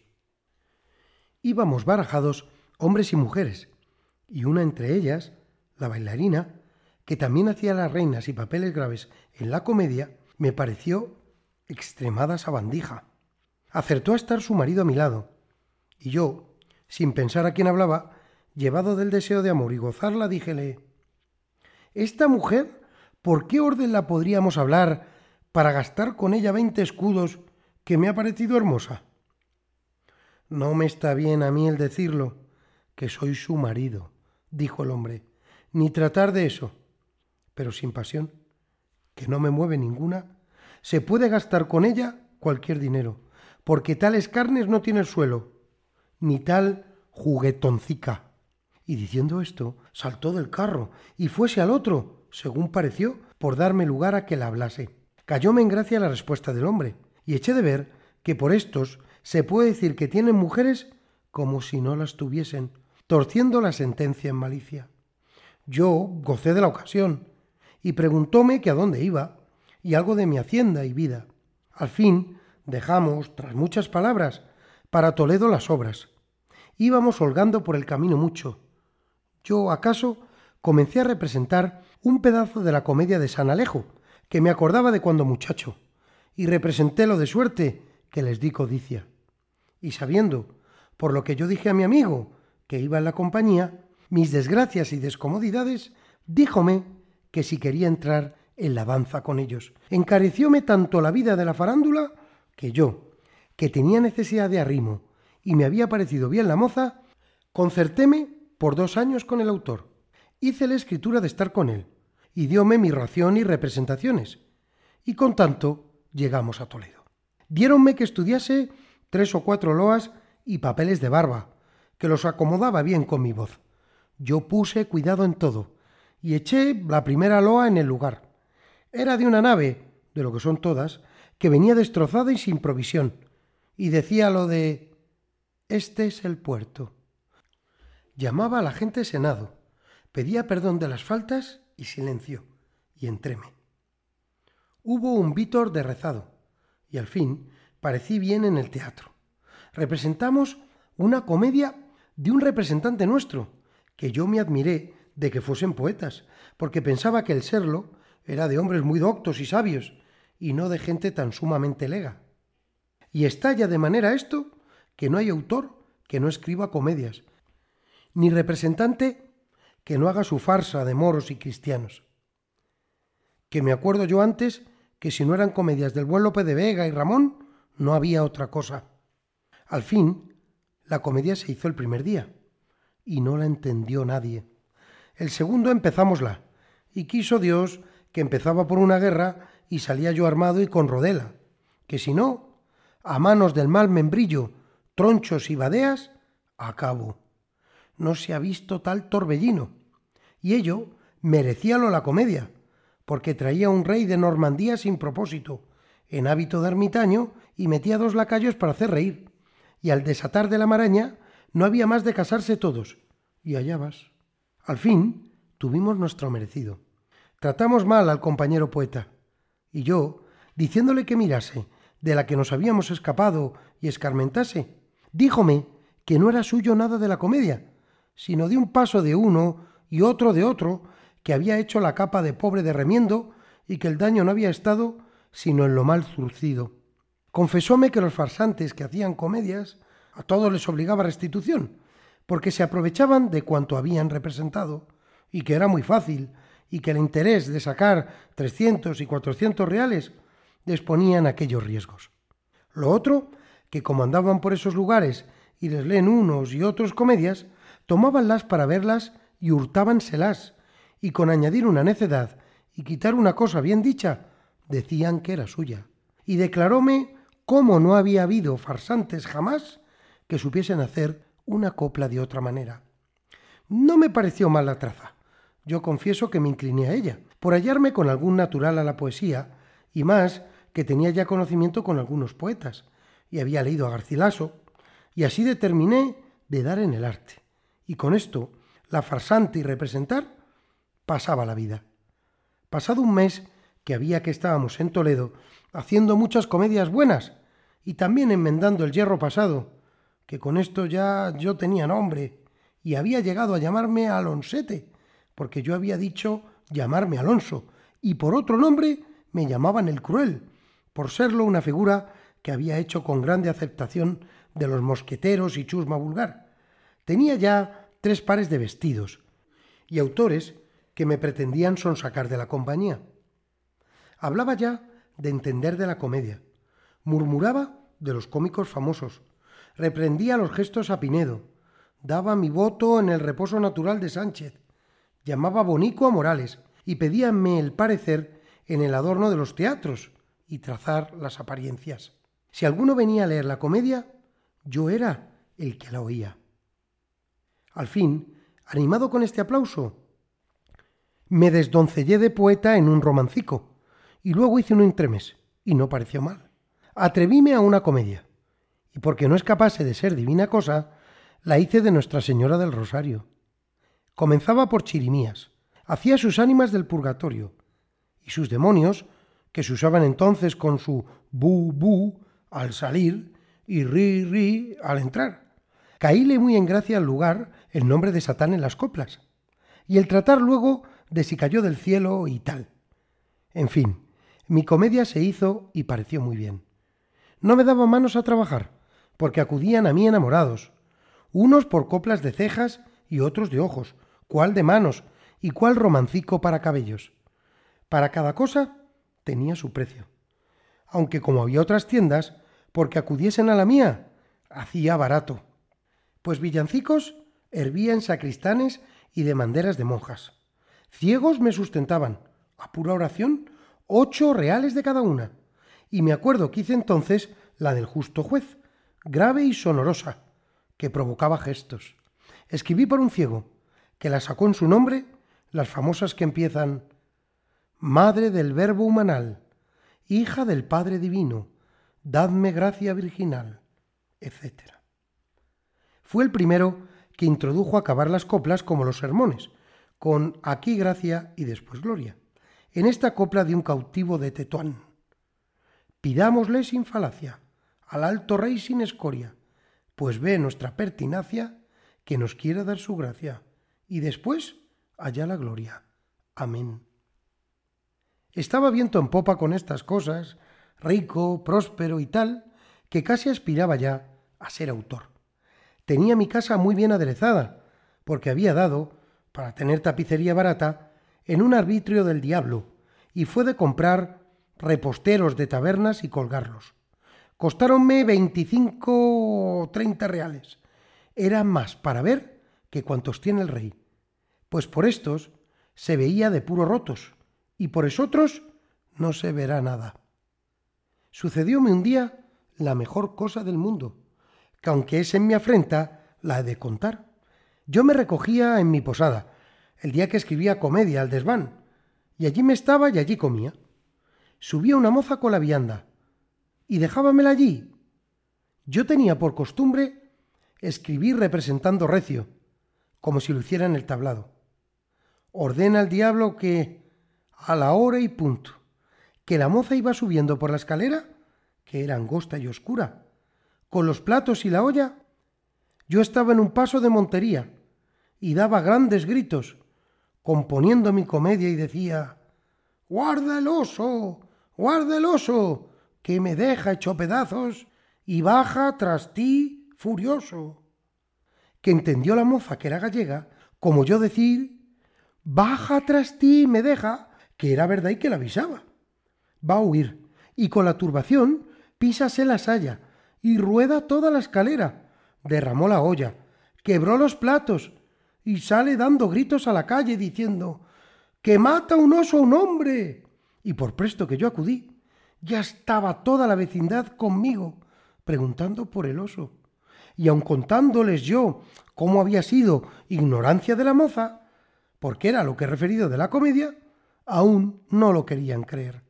S1: Íbamos barajados hombres y mujeres, y una entre ellas, la bailarina, que también hacía las reinas y papeles graves en la comedia, me pareció extremada sabandija. Acertó a estar su marido a mi lado, y yo, sin pensar a quién hablaba, llevado del deseo de amor y gozarla, díjele: «Esta mujer, ¿por qué orden la podríamos hablar para gastar con ella 20 escudos que me ha parecido hermosa. No me está bien a mí el decirlo, que soy su marido, dijo el hombre, ni tratar de eso, pero sin pasión, que no me mueve ninguna, se puede gastar con ella cualquier dinero, porque tales carnes no tiene el suelo, ni tal juguetoncica. Y diciendo esto, saltó del carro y fuese al otro, según pareció, por darme lugar a que la hablase. Cayóme en gracia la respuesta del hombre, y eché de ver que por estos se puede decir que tienen mujeres como si no las tuviesen, torciendo la sentencia en malicia. Yo gocé de la ocasión, y preguntóme que a dónde iba, y algo de mi hacienda y vida. Al fin dejamos, tras muchas palabras, para Toledo las obras. Íbamos holgando por el camino mucho. Yo, acaso, comencé a representar un pedazo de la comedia de San Alejo, que me acordaba de cuando muchacho, y representé lo de suerte que les di codicia. Y sabiendo, por lo que yo dije a mi amigo, que iba en la compañía, mis desgracias y descomodidades, díjome que si quería entrar en la danza con ellos. Encarecióme tanto la vida de la farándula, que yo, que tenía necesidad de arrimo, y me había parecido bien la moza, concertéme por 2 años con el autor. Hícele escritura de estar con él, y dióme mi ración y representaciones, y con tanto llegamos a Toledo. Diéronme que estudiase 3 o 4 loas y papeles de barba, que los acomodaba bien con mi voz. Yo puse cuidado en todo, y eché la primera loa en el lugar. Era de una nave, de lo que son todas, que venía destrozada y sin provisión, y decía lo de «Este es el puerto». Llamaba a la gente senado, pedía perdón de las faltas y silencio, y entréme. Hubo un vítor de rezado, y al fin parecí bien en el teatro. Representamos una comedia de un representante nuestro, que yo me admiré de que fuesen poetas, porque pensaba que el serlo era de hombres muy doctos y sabios, y no de gente tan sumamente lega. Y estalla de manera esto que no hay autor que no escriba comedias, ni representante que no haga su farsa de moros y cristianos. Que me acuerdo yo antes que si no eran comedias del buen Lope de Vega y Ramón, no había otra cosa. Al fin, la comedia se hizo el primer día, y no la entendió nadie. El segundo empezámosla, y quiso Dios que empezaba por una guerra y salía yo armado y con rodela, que si no, a manos del mal membrillo, tronchos y badeas, acabo. No se ha visto tal torbellino, y ello merecíalo la comedia, porque traía un rey de Normandía sin propósito, en hábito de ermitaño, y metía 2 lacayos para hacer reír, y al desatar de la maraña no había más de casarse todos, y allá vas. Al fin tuvimos nuestro merecido. Tratamos mal al compañero poeta, y yo, diciéndole que mirase de la que nos habíamos escapado y escarmentase, díjome que no era suyo nada de la comedia, sino de un paso de uno y otro de otro, que había hecho la capa de pobre de remiendo y que el daño no había estado sino en lo mal zurcido. Confesóme que los farsantes que hacían comedias a todos les obligaba restitución, porque se aprovechaban de cuanto habían representado, y que era muy fácil, y que el interés de sacar 300 y 400 reales les ponían aquellos riesgos. Lo otro, que como andaban por esos lugares y les leen unos y otros comedias, tomábanlas para verlas y hurtábanselas, y con añadir una necedad y quitar una cosa bien dicha, decían que era suya. Y declaróme cómo no había habido farsantes jamás que supiesen hacer una copla de otra manera. No me pareció mal la traza. Yo confieso que me incliné a ella, por hallarme con algún natural a la poesía, y más que tenía ya conocimiento con algunos poetas, y había leído a Garcilaso, y así determiné de dar en el arte. Y con esto, la farsante y representar, pasaba la vida. Pasado un mes que había que estábamos en Toledo, haciendo muchas comedias buenas, y también enmendando el yerro pasado, que con esto ya yo tenía nombre, y había llegado a llamarme Alonsete, porque yo había dicho llamarme Alonso, y por otro nombre me llamaban el Cruel, por serlo una figura que había hecho con grande aceptación de los mosqueteros y chusma vulgar. Tenía ya 3 pares de vestidos, y autores que me pretendían sonsacar de la compañía. Hablaba ya de entender de la comedia. Murmuraba de los cómicos famosos. Reprendía los gestos a Pinedo. Daba mi voto en el reposo natural de Sánchez. Llamaba bonico a Morales y pedíame el parecer en el adorno de los teatros y trazar las apariencias. Si alguno venía a leer la comedia, yo era el que la oía. Al fin, animado con este aplauso, me desdoncellé de poeta en un romancico y luego hice un entremés y no pareció mal. Atrevíme a una comedia y porque no escapase de ser divina cosa, la hice de Nuestra Señora del Rosario. Comenzaba por chirimías, hacía sus ánimas del purgatorio y sus demonios, que se usaban entonces con su bu bu al salir y ri ri al entrar. Caíle muy en gracia al lugar el nombre de Satán en las coplas y el tratar luego de si cayó del cielo y tal. En fin, mi comedia se hizo y pareció muy bien. No me daba manos a trabajar, porque acudían a mí enamorados, unos por coplas de cejas y otros de ojos, cuál de manos y cuál romancico para cabellos. Para cada cosa tenía su precio. Aunque como había otras tiendas, porque acudiesen a la mía, hacía barato. Pues villancicos hervía en sacristanes y demanderas de monjas. Ciegos me sustentaban, a pura oración, 8 reales de cada una. Y me acuerdo que hice entonces la del justo juez, grave y sonorosa, que provocaba gestos. Escribí por un ciego, que la sacó en su nombre, las famosas que empiezan: Madre del Verbo humanal, hija del Padre divino, dadme gracia virginal, etc. Fue el primero que introdujo a acabar las coplas como los sermones, con aquí gracia y después gloria. En esta copla de un cautivo de Tetuán: pidámosle sin falacia, al alto rey sin escoria, pues ve nuestra pertinacia, que nos quiera dar su gracia, y después allá la gloria. Amén. Estaba viento en popa con estas cosas, rico, próspero y tal, que casi aspiraba ya a ser autor. Tenía mi casa muy bien aderezada, porque había dado, para tener tapicería barata, en un arbitrio del diablo, y fue de comprar reposteros de tabernas y colgarlos. Costáronme 25 o 30 reales. Era más para ver que cuantos tiene el rey, pues por estos se veía de puro rotos, y por esotros no se verá nada. Sucedióme un día la mejor cosa del mundo, que aunque es en mi afrenta, la he de contar. Yo me recogía en mi posada, el día que escribía comedia al desván, y allí me estaba y allí comía. Subía una moza con la vianda, y dejábamela allí. Yo tenía por costumbre escribir representando recio, como si lo hiciera en el tablado. Ordena el diablo que, a la hora y punto, que la moza iba subiendo por la escalera, que era angosta y oscura, con los platos y la olla, yo estaba en un paso de montería y daba grandes gritos, componiendo mi comedia y decía: ¡guarda el oso! ¡Guarda el oso! Que me deja hecho pedazos y baja tras ti furioso. Que entendió la moza que era gallega, como yo decir: baja tras ti y me deja, que era verdad y que la avisaba. Va a huir, y con la turbación písase la saya, y rueda toda la escalera, derramó la olla, quebró los platos, y sale dando gritos a la calle diciendo: ¡que mata un oso a un hombre! Y por presto que yo acudí, ya estaba toda la vecindad conmigo, preguntando por el oso. Y aun contándoles yo cómo había sido ignorancia de la moza, porque era lo que he referido de la comedia, aún no lo querían creer.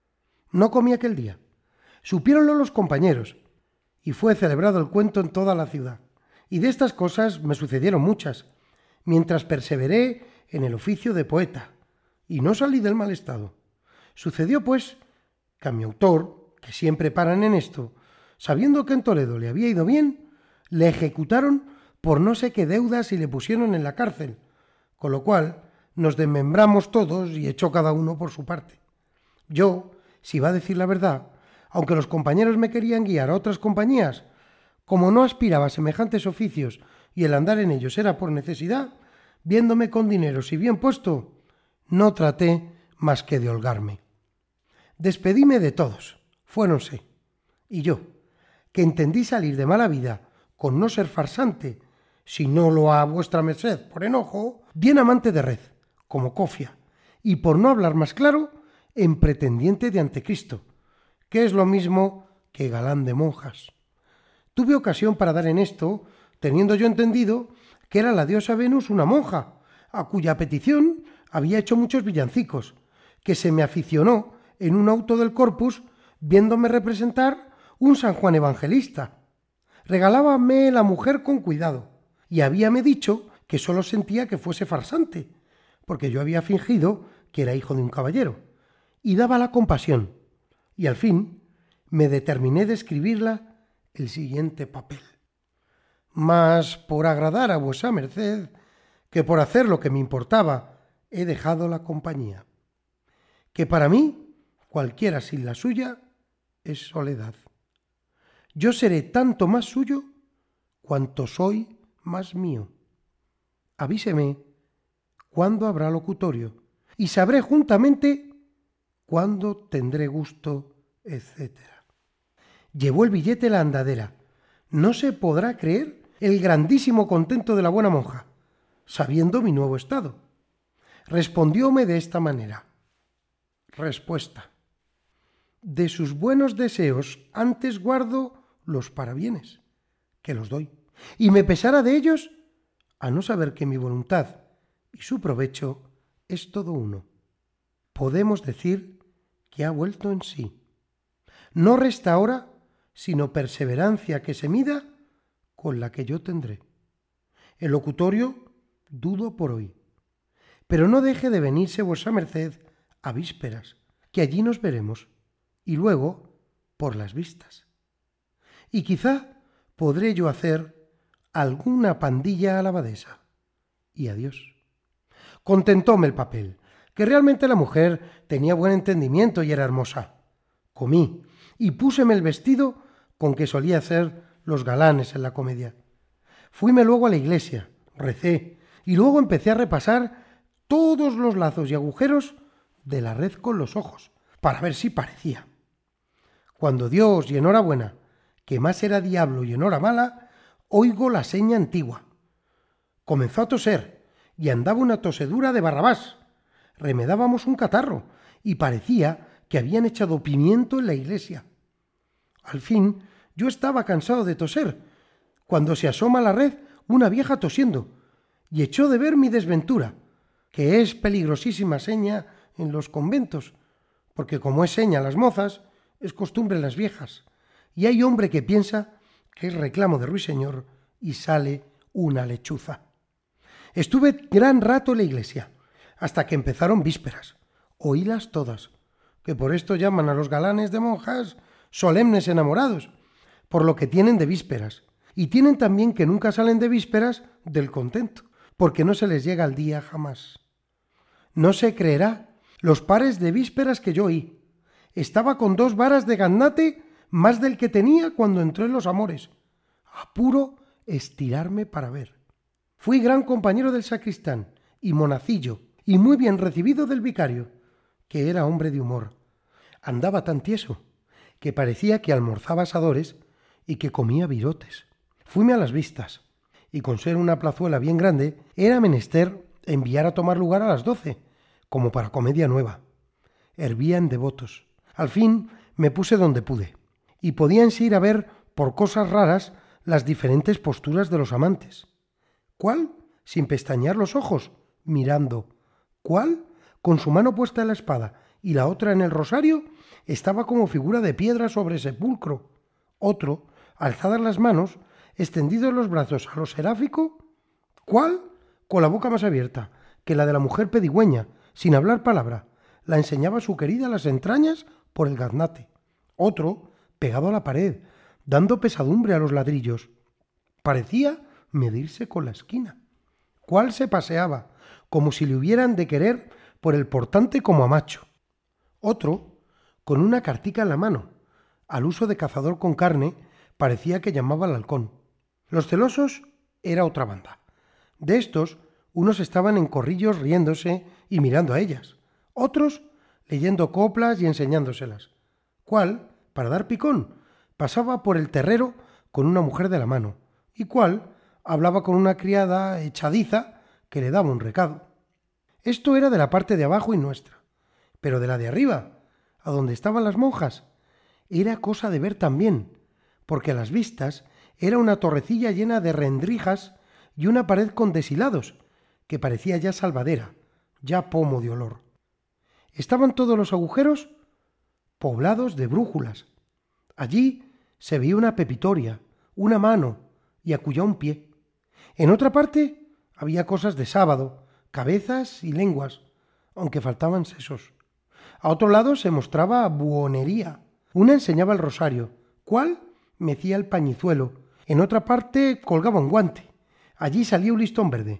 S1: No comí aquel día. Supiéronlo los compañeros, y fue celebrado el cuento en toda la ciudad. Y de estas cosas me sucedieron muchas, mientras perseveré en el oficio de poeta, y no salí del mal estado. Sucedió, pues, que a mi autor, que siempre paran en esto, sabiendo que en Toledo le había ido bien, le ejecutaron por no sé qué deudas y le pusieron en la cárcel, con lo cual nos desmembramos todos y echó cada uno por su parte. Yo, si va a decir la verdad, aunque los compañeros me querían guiar a otras compañías, como no aspiraba a semejantes oficios y el andar en ellos era por necesidad, viéndome con dinero si bien puesto, no traté más que de holgarme. Despedíme de todos, fuéronse. Y yo, que entendí salir de mala vida con no ser farsante, si no lo ha vuestra merced por enojo, bien amante de red, como cofia, y por no hablar más claro, en pretendiente de antecristo, que es lo mismo que galán de monjas. Tuve ocasión para dar en esto, teniendo yo entendido que era la diosa Venus una monja, a cuya petición había hecho muchos villancicos, que se me aficionó en un auto del Corpus viéndome representar un San Juan Evangelista. Regalábame la mujer con cuidado, y habíame dicho que sólo sentía que fuese farsante, porque yo había fingido que era hijo de un caballero, y dábala compasión, y al fin me determiné de escribirla el siguiente papel. Mas por agradar a vuesa merced, que por hacer lo que me importaba he dejado la compañía, que para mí cualquiera sin la suya es soledad. Yo seré tanto más suyo cuanto soy más mío. Avíseme cuándo habrá locutorio y sabré juntamente cuándo tendré gusto, etc. Llevó el billete la andadera. No se podrá creer el grandísimo contento de la buena monja, sabiendo mi nuevo estado. Respondióme de esta manera. Respuesta. De sus buenos deseos antes guardo los parabienes, que los doy, y me pesara de ellos a no saber que mi voluntad y su provecho es todo uno. Podemos decir que ha vuelto en sí. No resta ahora sino perseverancia que se mida con la que yo tendré. El locutorio dudo por hoy, pero no deje de venirse vuesa merced a vísperas, que allí nos veremos, y luego por las vistas. Y quizá podré yo hacer alguna pandilla a la abadesa. Y adiós. Contentóme el papel, que realmente la mujer tenía buen entendimiento y era hermosa. Comí y púseme el vestido con que solía hacer los galanes en la comedia. Fuime luego a la iglesia, recé, y luego empecé a repasar todos los lazos y agujeros de la red con los ojos, para ver si parecía. Cuando Dios, y enhorabuena, que más era diablo y enhoramala, oigo la seña antigua. Comenzó a toser, y andaba una tosedura de Barrabás. Remedábamos un catarro, y parecía que habían echado pimiento en la iglesia. Al fin, yo estaba cansado de toser, cuando se asoma a la red una vieja tosiendo, y echó de ver mi desventura, que es peligrosísima seña en los conventos, porque como es seña a las mozas, es costumbre en las viejas, y hay hombre que piensa que es reclamo de ruiseñor y sale una lechuza. Estuve gran rato en la iglesia, hasta que empezaron vísperas. Oílas todas, que por esto llaman a los galanes de monjas solemnes enamorados, por lo que tienen de vísperas, y tienen también que nunca salen de vísperas del contento, porque no se les llega al día jamás. No se creerá los pares de vísperas que yo oí. Estaba con 2 varas de gaznate más del que tenía cuando entró en los amores. A puro estirarme para ver. Fui gran compañero del sacristán y monacillo, y muy bien recibido del vicario, que era hombre de humor. Andaba tan tieso que parecía que almorzaba asadores y que comía virotes. Fuime a las vistas, y con ser una plazuela bien grande, era menester enviar a tomar lugar a las 12, como para comedia nueva. Hervían devotos. Al fin me puse donde pude, y podíanse ir a ver por cosas raras las diferentes posturas de los amantes. ¿Cuál? Sin pestañear los ojos, mirando. ¿Cuál? Con su mano puesta en la espada y la otra en el rosario, estaba como figura de piedra sobre sepulcro. Otro, alzadas las manos, extendidos los brazos a lo seráfico. ¿Cuál? Con la boca más abierta que la de la mujer pedigüeña, sin hablar palabra. La enseñaba su querida las entrañas por el gaznate. Otro, pegado a la pared, dando pesadumbre a los ladrillos. Parecía medirse con la esquina. ¿Cuál se paseaba, como si le hubieran de querer por el portante como a macho? Otro, con una cartica en la mano, al uso de cazador con carne, parecía que llamaba al halcón. Los celosos era otra banda. De estos, unos estaban en corrillos riéndose y mirando a ellas. Otros leyendo coplas y enseñándoselas. Cuál, para dar picón, pasaba por el terrero con una mujer de la mano, y cuál hablaba con una criada echadiza que le daba un recado. Esto era de la parte de abajo y nuestra, pero de la de arriba, a donde estaban las monjas, era cosa de ver también, porque a las vistas era una torrecilla llena de rendrijas y una pared con deshilados, que parecía ya salvadera, ya pomo de olor. Estaban todos los agujeros poblados de brújulas. Allí se veía una pepitoria, una mano y acullá un pie. En otra parte había cosas de sábado, cabezas y lenguas, aunque faltaban sesos. A otro lado se mostraba buhonería. Una enseñaba el rosario, cuál mecía el pañizuelo. En otra parte colgaba un guante. Allí salía un listón verde.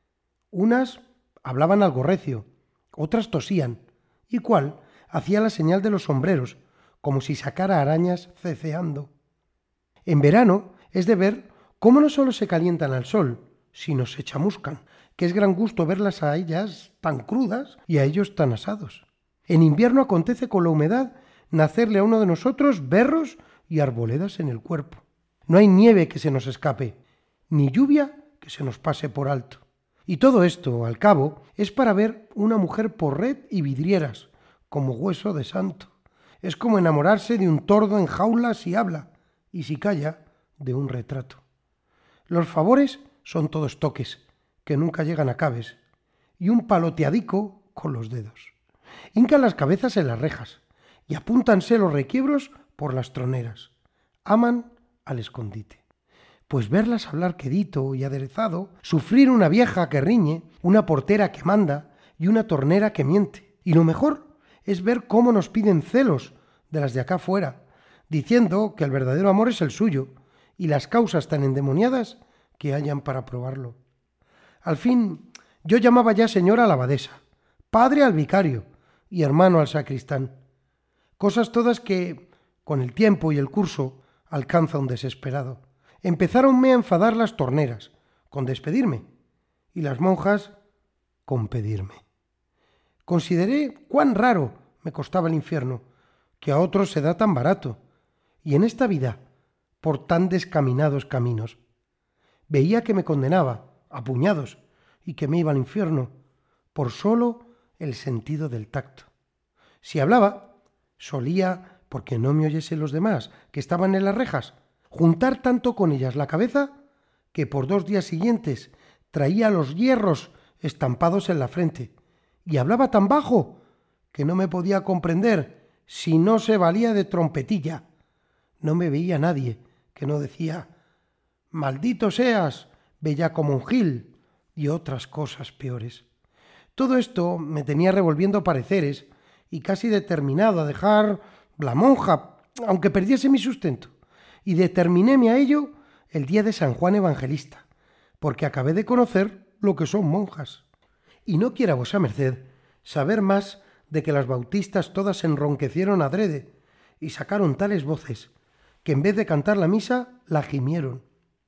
S1: Unas hablaban algo recio, otras tosían, y cuál hacía la señal de los sombreros, como si sacara arañas ceceando. En verano es de ver cómo no solo se calientan al sol, sino se chamuscan, que es gran gusto verlas a ellas tan crudas y a ellos tan asados. En invierno acontece con la humedad nacerle a uno de nosotros berros y arboledas en el cuerpo. No hay nieve que se nos escape, ni lluvia que se nos pase por alto. Y todo esto, al cabo, es para ver una mujer por red y vidrieras, como hueso de santo. Es como enamorarse de un tordo en jaula si habla, y si calla, de un retrato. Los favores son todos toques, que nunca llegan a cabes, y un paloteadico con los dedos. Hincan las cabezas en las rejas, y apúntanse los requiebros por las troneras. Aman al escondite. Pues verlas hablar quedito y aderezado, sufrir una vieja que riñe, una portera que manda y una tornera que miente. Y lo mejor es ver cómo nos piden celos de las de acá fuera, diciendo que el verdadero amor es el suyo y las causas tan endemoniadas que hayan para probarlo. Al fin, yo llamaba ya señora a la abadesa, padre al vicario y hermano al sacristán. Cosas todas que, con el tiempo y el curso, alcanza un desesperado. Empezáronme a enfadar las torneras, con despedirme, y las monjas, con pedirme. Consideré cuán raro me costaba el infierno, que a otros se da tan barato, y en esta vida, por tan descaminados caminos. Veía que me condenaba, a puñados, y que me iba al infierno, por solo el sentido del tacto. Si hablaba, solía, porque no me oyesen los demás, que estaban en las rejas, juntar tanto con ellas la cabeza, que por 2 días siguientes traía los hierros estampados en la frente, y hablaba tan bajo que no me podía comprender si no se valía de trompetilla. No me veía nadie que no decía «Maldito seas, bellaco monjil», y otras cosas peores. Todo esto me tenía revolviendo pareceres y casi determinado a dejar la monja, aunque perdiese mi sustento, y determinéme a ello el día de San Juan Evangelista, porque acabé de conocer lo que son monjas. Y no quiera vuesa merced saber más de que las bautistas todas se enronquecieron adrede y sacaron tales voces que en vez de cantar la misa la gimieron.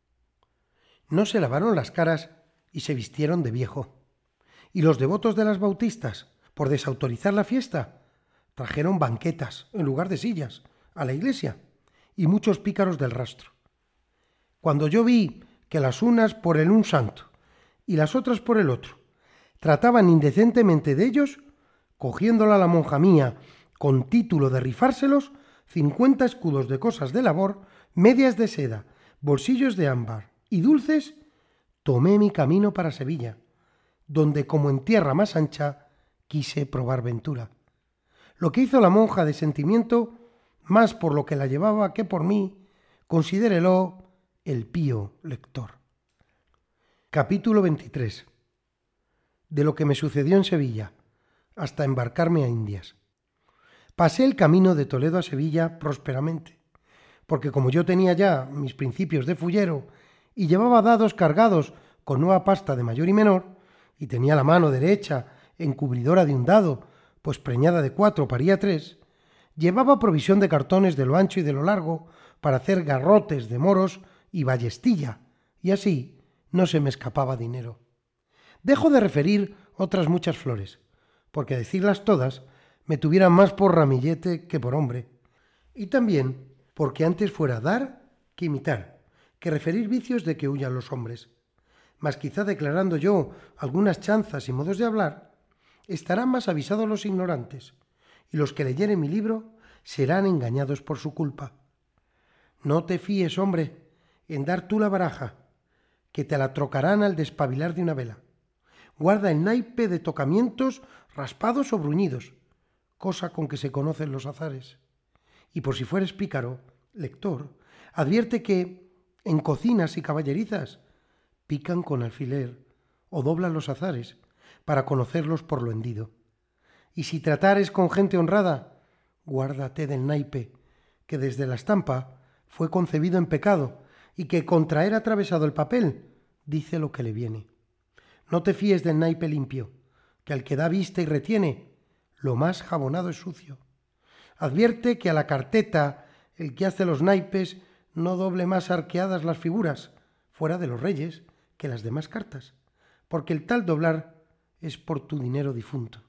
S1: No se lavaron las caras y se vistieron de viejo. Y los devotos de las bautistas, por desautorizar la fiesta, trajeron banquetas en lugar de sillas a la iglesia y muchos pícaros del rastro. Cuando yo vi que las unas por el un santo y las otras por el otro trataban indecentemente de ellos, cogiéndola a la monja mía con título de rifárselos, 50 escudos de cosas de labor, medias de seda, bolsillos de ámbar y dulces, tomé mi camino para Sevilla, donde como en tierra más ancha quise probar ventura. Lo que hizo la monja de sentimiento, más por lo que la llevaba que por mí, considérelo el pío lector. Capítulo 23. De lo que me sucedió en Sevilla, hasta embarcarme a Indias. Pasé el camino de Toledo a Sevilla prósperamente, porque como yo tenía ya mis principios de fullero y llevaba dados cargados con nueva pasta de mayor y menor, y tenía la mano derecha encubridora de un dado, pues preñada de 4 paría 3, llevaba provisión de cartones de lo ancho y de lo largo para hacer garrotes de moros y ballestilla, y así no se me escapaba dinero. Dejo de referir otras muchas flores, porque a decirlas todas me tuvieran más por ramillete que por hombre. Y también porque antes fuera dar que imitar, que referir vicios de que huyan los hombres. Mas quizá declarando yo algunas chanzas y modos de hablar, estarán más avisados los ignorantes, y los que leyeren mi libro serán engañados por su culpa. No te fíes, hombre, en dar tú la baraja, que te la trocarán al despabilar de una vela. Guarda el naipe de tocamientos raspados o bruñidos, cosa con que se conocen los azares. Y por si fueres pícaro, lector, advierte que en cocinas y caballerizas pican con alfiler o doblan los azares para conocerlos por lo hendido. Y si tratares con gente honrada, guárdate del naipe, que desde la estampa fue concebido en pecado y que con traer atravesado el papel dice lo que le viene. No te fíes del naipe limpio, que al que da vista y retiene, lo más jabonado es sucio. Advierte que a la carteta el que hace los naipes no doble más arqueadas las figuras, fuera de los reyes, que las demás cartas, porque el tal doblar es por tu dinero difunto.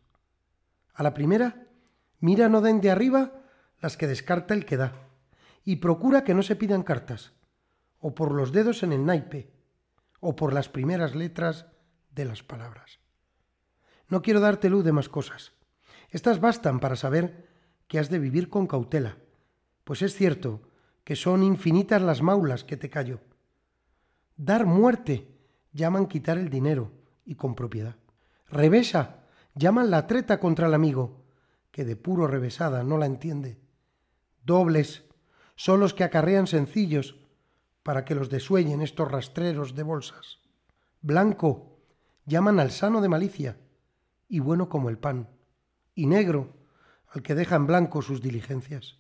S1: A la primera, mira no den de arriba las que descarta el que da, y procura que no se pidan cartas, o por los dedos en el naipe, o por las primeras letras de las palabras. No quiero darte luz de más cosas. Estas bastan para saber que has de vivir con cautela, pues es cierto que son infinitas las maulas que te callo. Dar muerte llaman quitar el dinero, y con propiedad. Revesa llaman la treta contra el amigo, que de puro revesada no la entiende. Dobles son los que acarrean sencillos para que los desuellen estos rastreros de bolsas. Blanco llaman al sano de malicia, y bueno como el pan, y negro al que deja en blanco sus diligencias.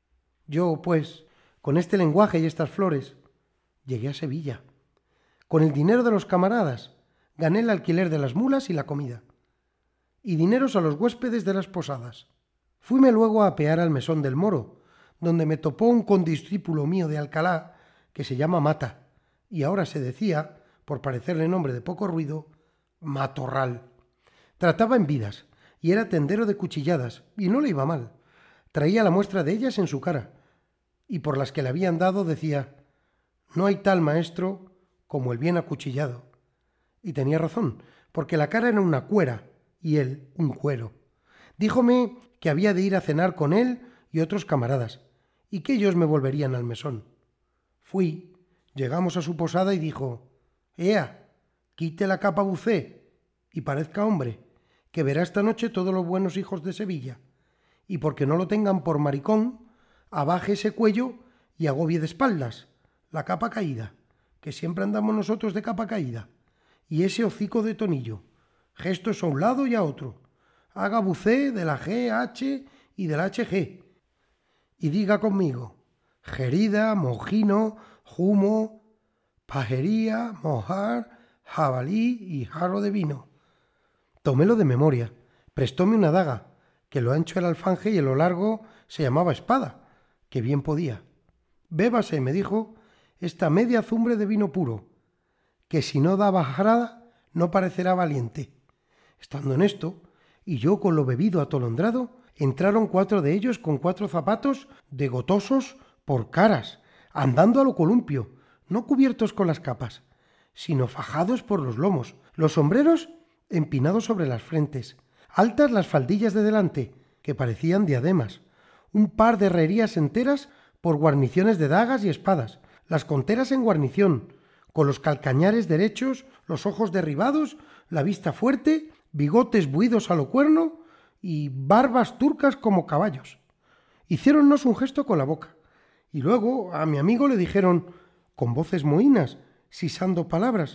S1: Yo, pues, con este lenguaje y estas flores, llegué a Sevilla. Con el dinero de los camaradas gané el alquiler de las mulas y la comida, y dineros a los huéspedes de las posadas. Fuime luego a apear al mesón del Moro, donde me topó un condiscípulo mío de Alcalá, que se llama Mata, y ahora se decía, por parecerle nombre de poco ruido, Matorral. Trataba en vidas, y era tendero de cuchilladas, y no le iba mal. Traía la muestra de ellas en su cara, y por las que le habían dado decía: no hay tal maestro como el bien acuchillado. Y tenía razón, porque la cara era una cuera, y él un cuero. Díjome que había de ir a cenar con él y otros camaradas, y que ellos me volverían al mesón. Fui, llegamos a su posada y dijo: ¡Ea! Quite la capa bucé y parezca hombre, que verá esta noche todos los buenos hijos de Sevilla, y porque no lo tengan por maricón, abaje ese cuello y agobie de espaldas, la capa caída, que siempre andamos nosotros de capa caída, y ese hocico de tonillo, gestos a un lado y a otro, haga bucé de la GH y del HG, y diga conmigo: jerida, mojino, jumo, pajería, mojar, jabalí y jarro de vino. Tomélo de memoria, prestóme una daga, que lo ancho era alfanje y lo largo se llamaba espada, que bien podía. Bébase, me dijo, esta media azumbre de vino puro, que si no da bajarada no parecerá valiente. Estando en esto, y yo con lo bebido atolondrado, entraron 4 de ellos con 4 zapatos de gotosos por caras, andando a lo columpio, no cubiertos con las capas, sino fajados por los lomos, los sombreros empinados sobre las frentes, altas las faldillas de delante, que parecían diademas, un par de herrerías enteras por guarniciones de dagas y espadas, las conteras en guarnición, con los calcañares derechos, los ojos derribados, la vista fuerte, bigotes buidos a lo cuerno y barbas turcas como caballos. Hiciéronnos un gesto con la boca, y luego a mi amigo le dijeron, con voces mohínas, sisando palabras: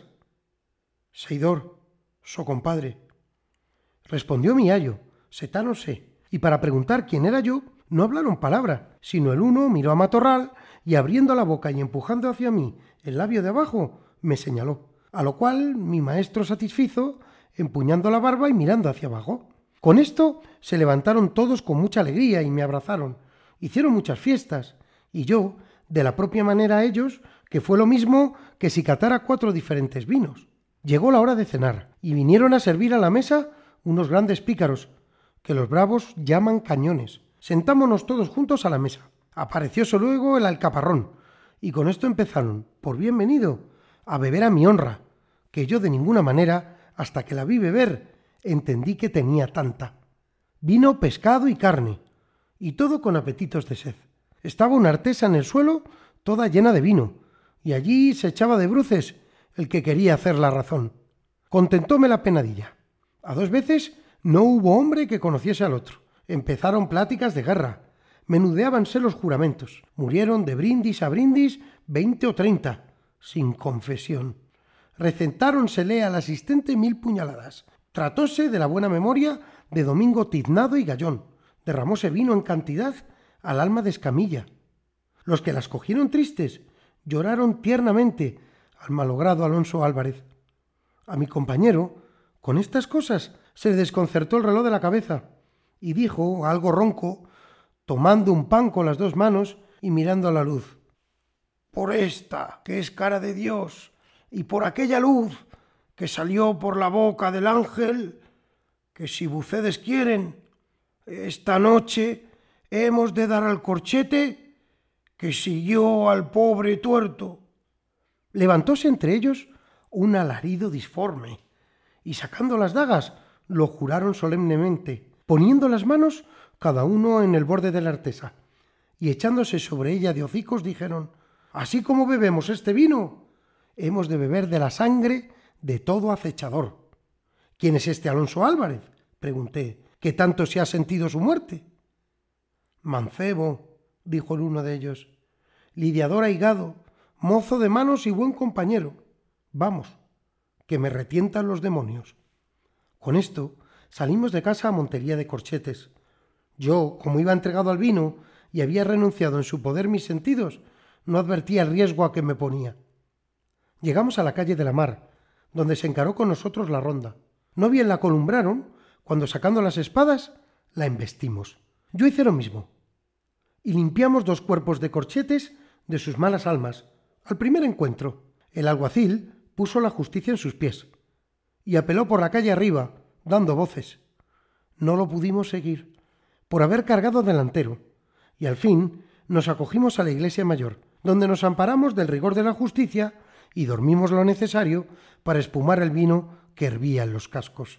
S1: «Seidor, so compadre». Respondió mi ayo, setano sé, y para preguntar quién era yo, no hablaron palabra, sino el uno miró a Matorral y abriendo la boca y empujando hacia mí el labio de abajo, me señaló, a lo cual mi maestro satisfizo, empuñando la barba y mirando hacia abajo. Con esto se levantaron todos con mucha alegría y me abrazaron, hicieron muchas fiestas, y yo, de la propia manera a ellos, que fue lo mismo que si catara 4 diferentes vinos. Llegó la hora de cenar, y vinieron a servir a la mesa unos grandes pícaros, que los bravos llaman cañones. Sentámonos todos juntos a la mesa. Aparecióse luego el alcaparrón, y con esto empezaron, por bienvenido, a beber a mi honra, que yo de ninguna manera, hasta que la vi beber, entendí que tenía tanta. Vino, pescado y carne, y todo con apetitos de sed. Estaba una artesa en el suelo, toda llena de vino, y allí se echaba de bruces el que quería hacer la razón. Contentóme la penadilla. A 2 veces no hubo hombre que conociese al otro. Empezaron pláticas de guerra. Menudeábanse los juramentos. Murieron de brindis a brindis 20 o 30, sin confesión. Recentáronsele al asistente 1000 puñaladas. Tratóse de la buena memoria de Domingo Tiznado y Gallón. Derramóse vino en cantidad al alma de Escamilla. Los que las cogieron tristes lloraron tiernamente al malogrado Alonso Álvarez. A mi compañero, con estas cosas, se le desconcertó el reloj de la cabeza y dijo, algo ronco, tomando un pan con las 2 manos y mirando a la luz: por esta, que es cara de Dios, y por aquella luz que salió por la boca del ángel, que si vucedes quieren, esta noche hemos de dar al corchete que siguió al pobre tuerto. Levantóse entre ellos un alarido disforme, y sacando las dagas, lo juraron solemnemente, poniendo las manos cada uno en el borde de la artesa, y echándose sobre ella de hocicos dijeron: así como bebemos este vino, hemos de beber de la sangre de todo acechador. ¿Quién es este Alonso Álvarez?, pregunté, ¿que tanto se ha sentido su muerte? Mancebo, dijo el uno de ellos, lidiador ahigado, mozo de manos y buen compañero. Vamos, que me retientan los demonios. Con esto salimos de casa a Montería de Corchetes. Yo, como iba entregado al vino y había renunciado en su poder mis sentidos, no advertía el riesgo a que me ponía. Llegamos a la calle de la Mar, donde se encaró con nosotros la ronda. No bien la columbraron, cuando sacando las espadas, la embestimos. Yo hice lo mismo, y limpiamos 2 cuerpos de Corchetes de sus malas almas. Al primer encuentro, el alguacil puso la justicia en sus pies, y apeló por la calle arriba, dando voces. No lo pudimos seguir, por haber cargado delantero, y al fin nos acogimos a la iglesia mayor, donde nos amparamos del rigor de la justicia y dormimos lo necesario para espumar el vino que hervía en los cascos.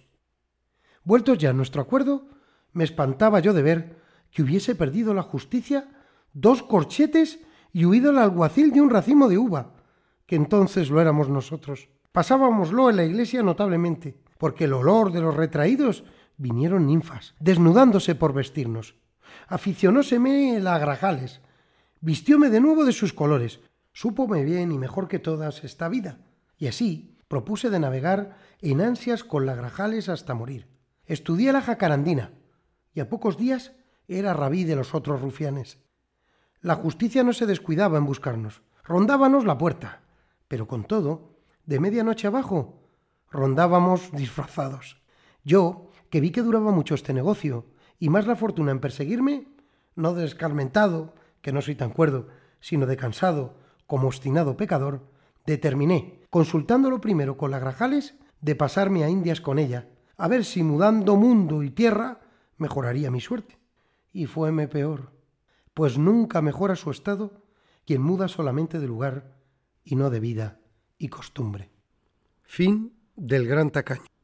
S1: Vueltos ya a nuestro acuerdo, me espantaba yo de ver que hubiese perdido la justicia 2 corchetes y huido el alguacil de un racimo de uva, que entonces lo éramos nosotros. Pasábamoslo en la iglesia notablemente, porque el olor de los retraídos vinieron ninfas, desnudándose por vestirnos. Aficionóseme el agrajales, vistióme de nuevo de sus colores, súpome bien y mejor que todas esta vida, y así propuse de navegar en ansias con la agrajales hasta morir. Estudié la jacarandina, y a pocos días era rabí de los otros rufianes. La justicia no se descuidaba en buscarnos, rondábanos la puerta, pero con todo, de medianoche abajo, rondábamos disfrazados. Yo, que vi que duraba mucho este negocio, y más la fortuna en perseguirme, no de escarmentado, que no soy tan cuerdo, sino de cansado, como obstinado pecador, determiné, consultándolo primero con la Grajales, de pasarme a Indias con ella, a ver si mudando mundo y tierra mejoraría mi suerte. Y fueme peor, pues nunca mejora su estado quien muda solamente de lugar y no de vida y costumbre. Fin del Gran Tacaño.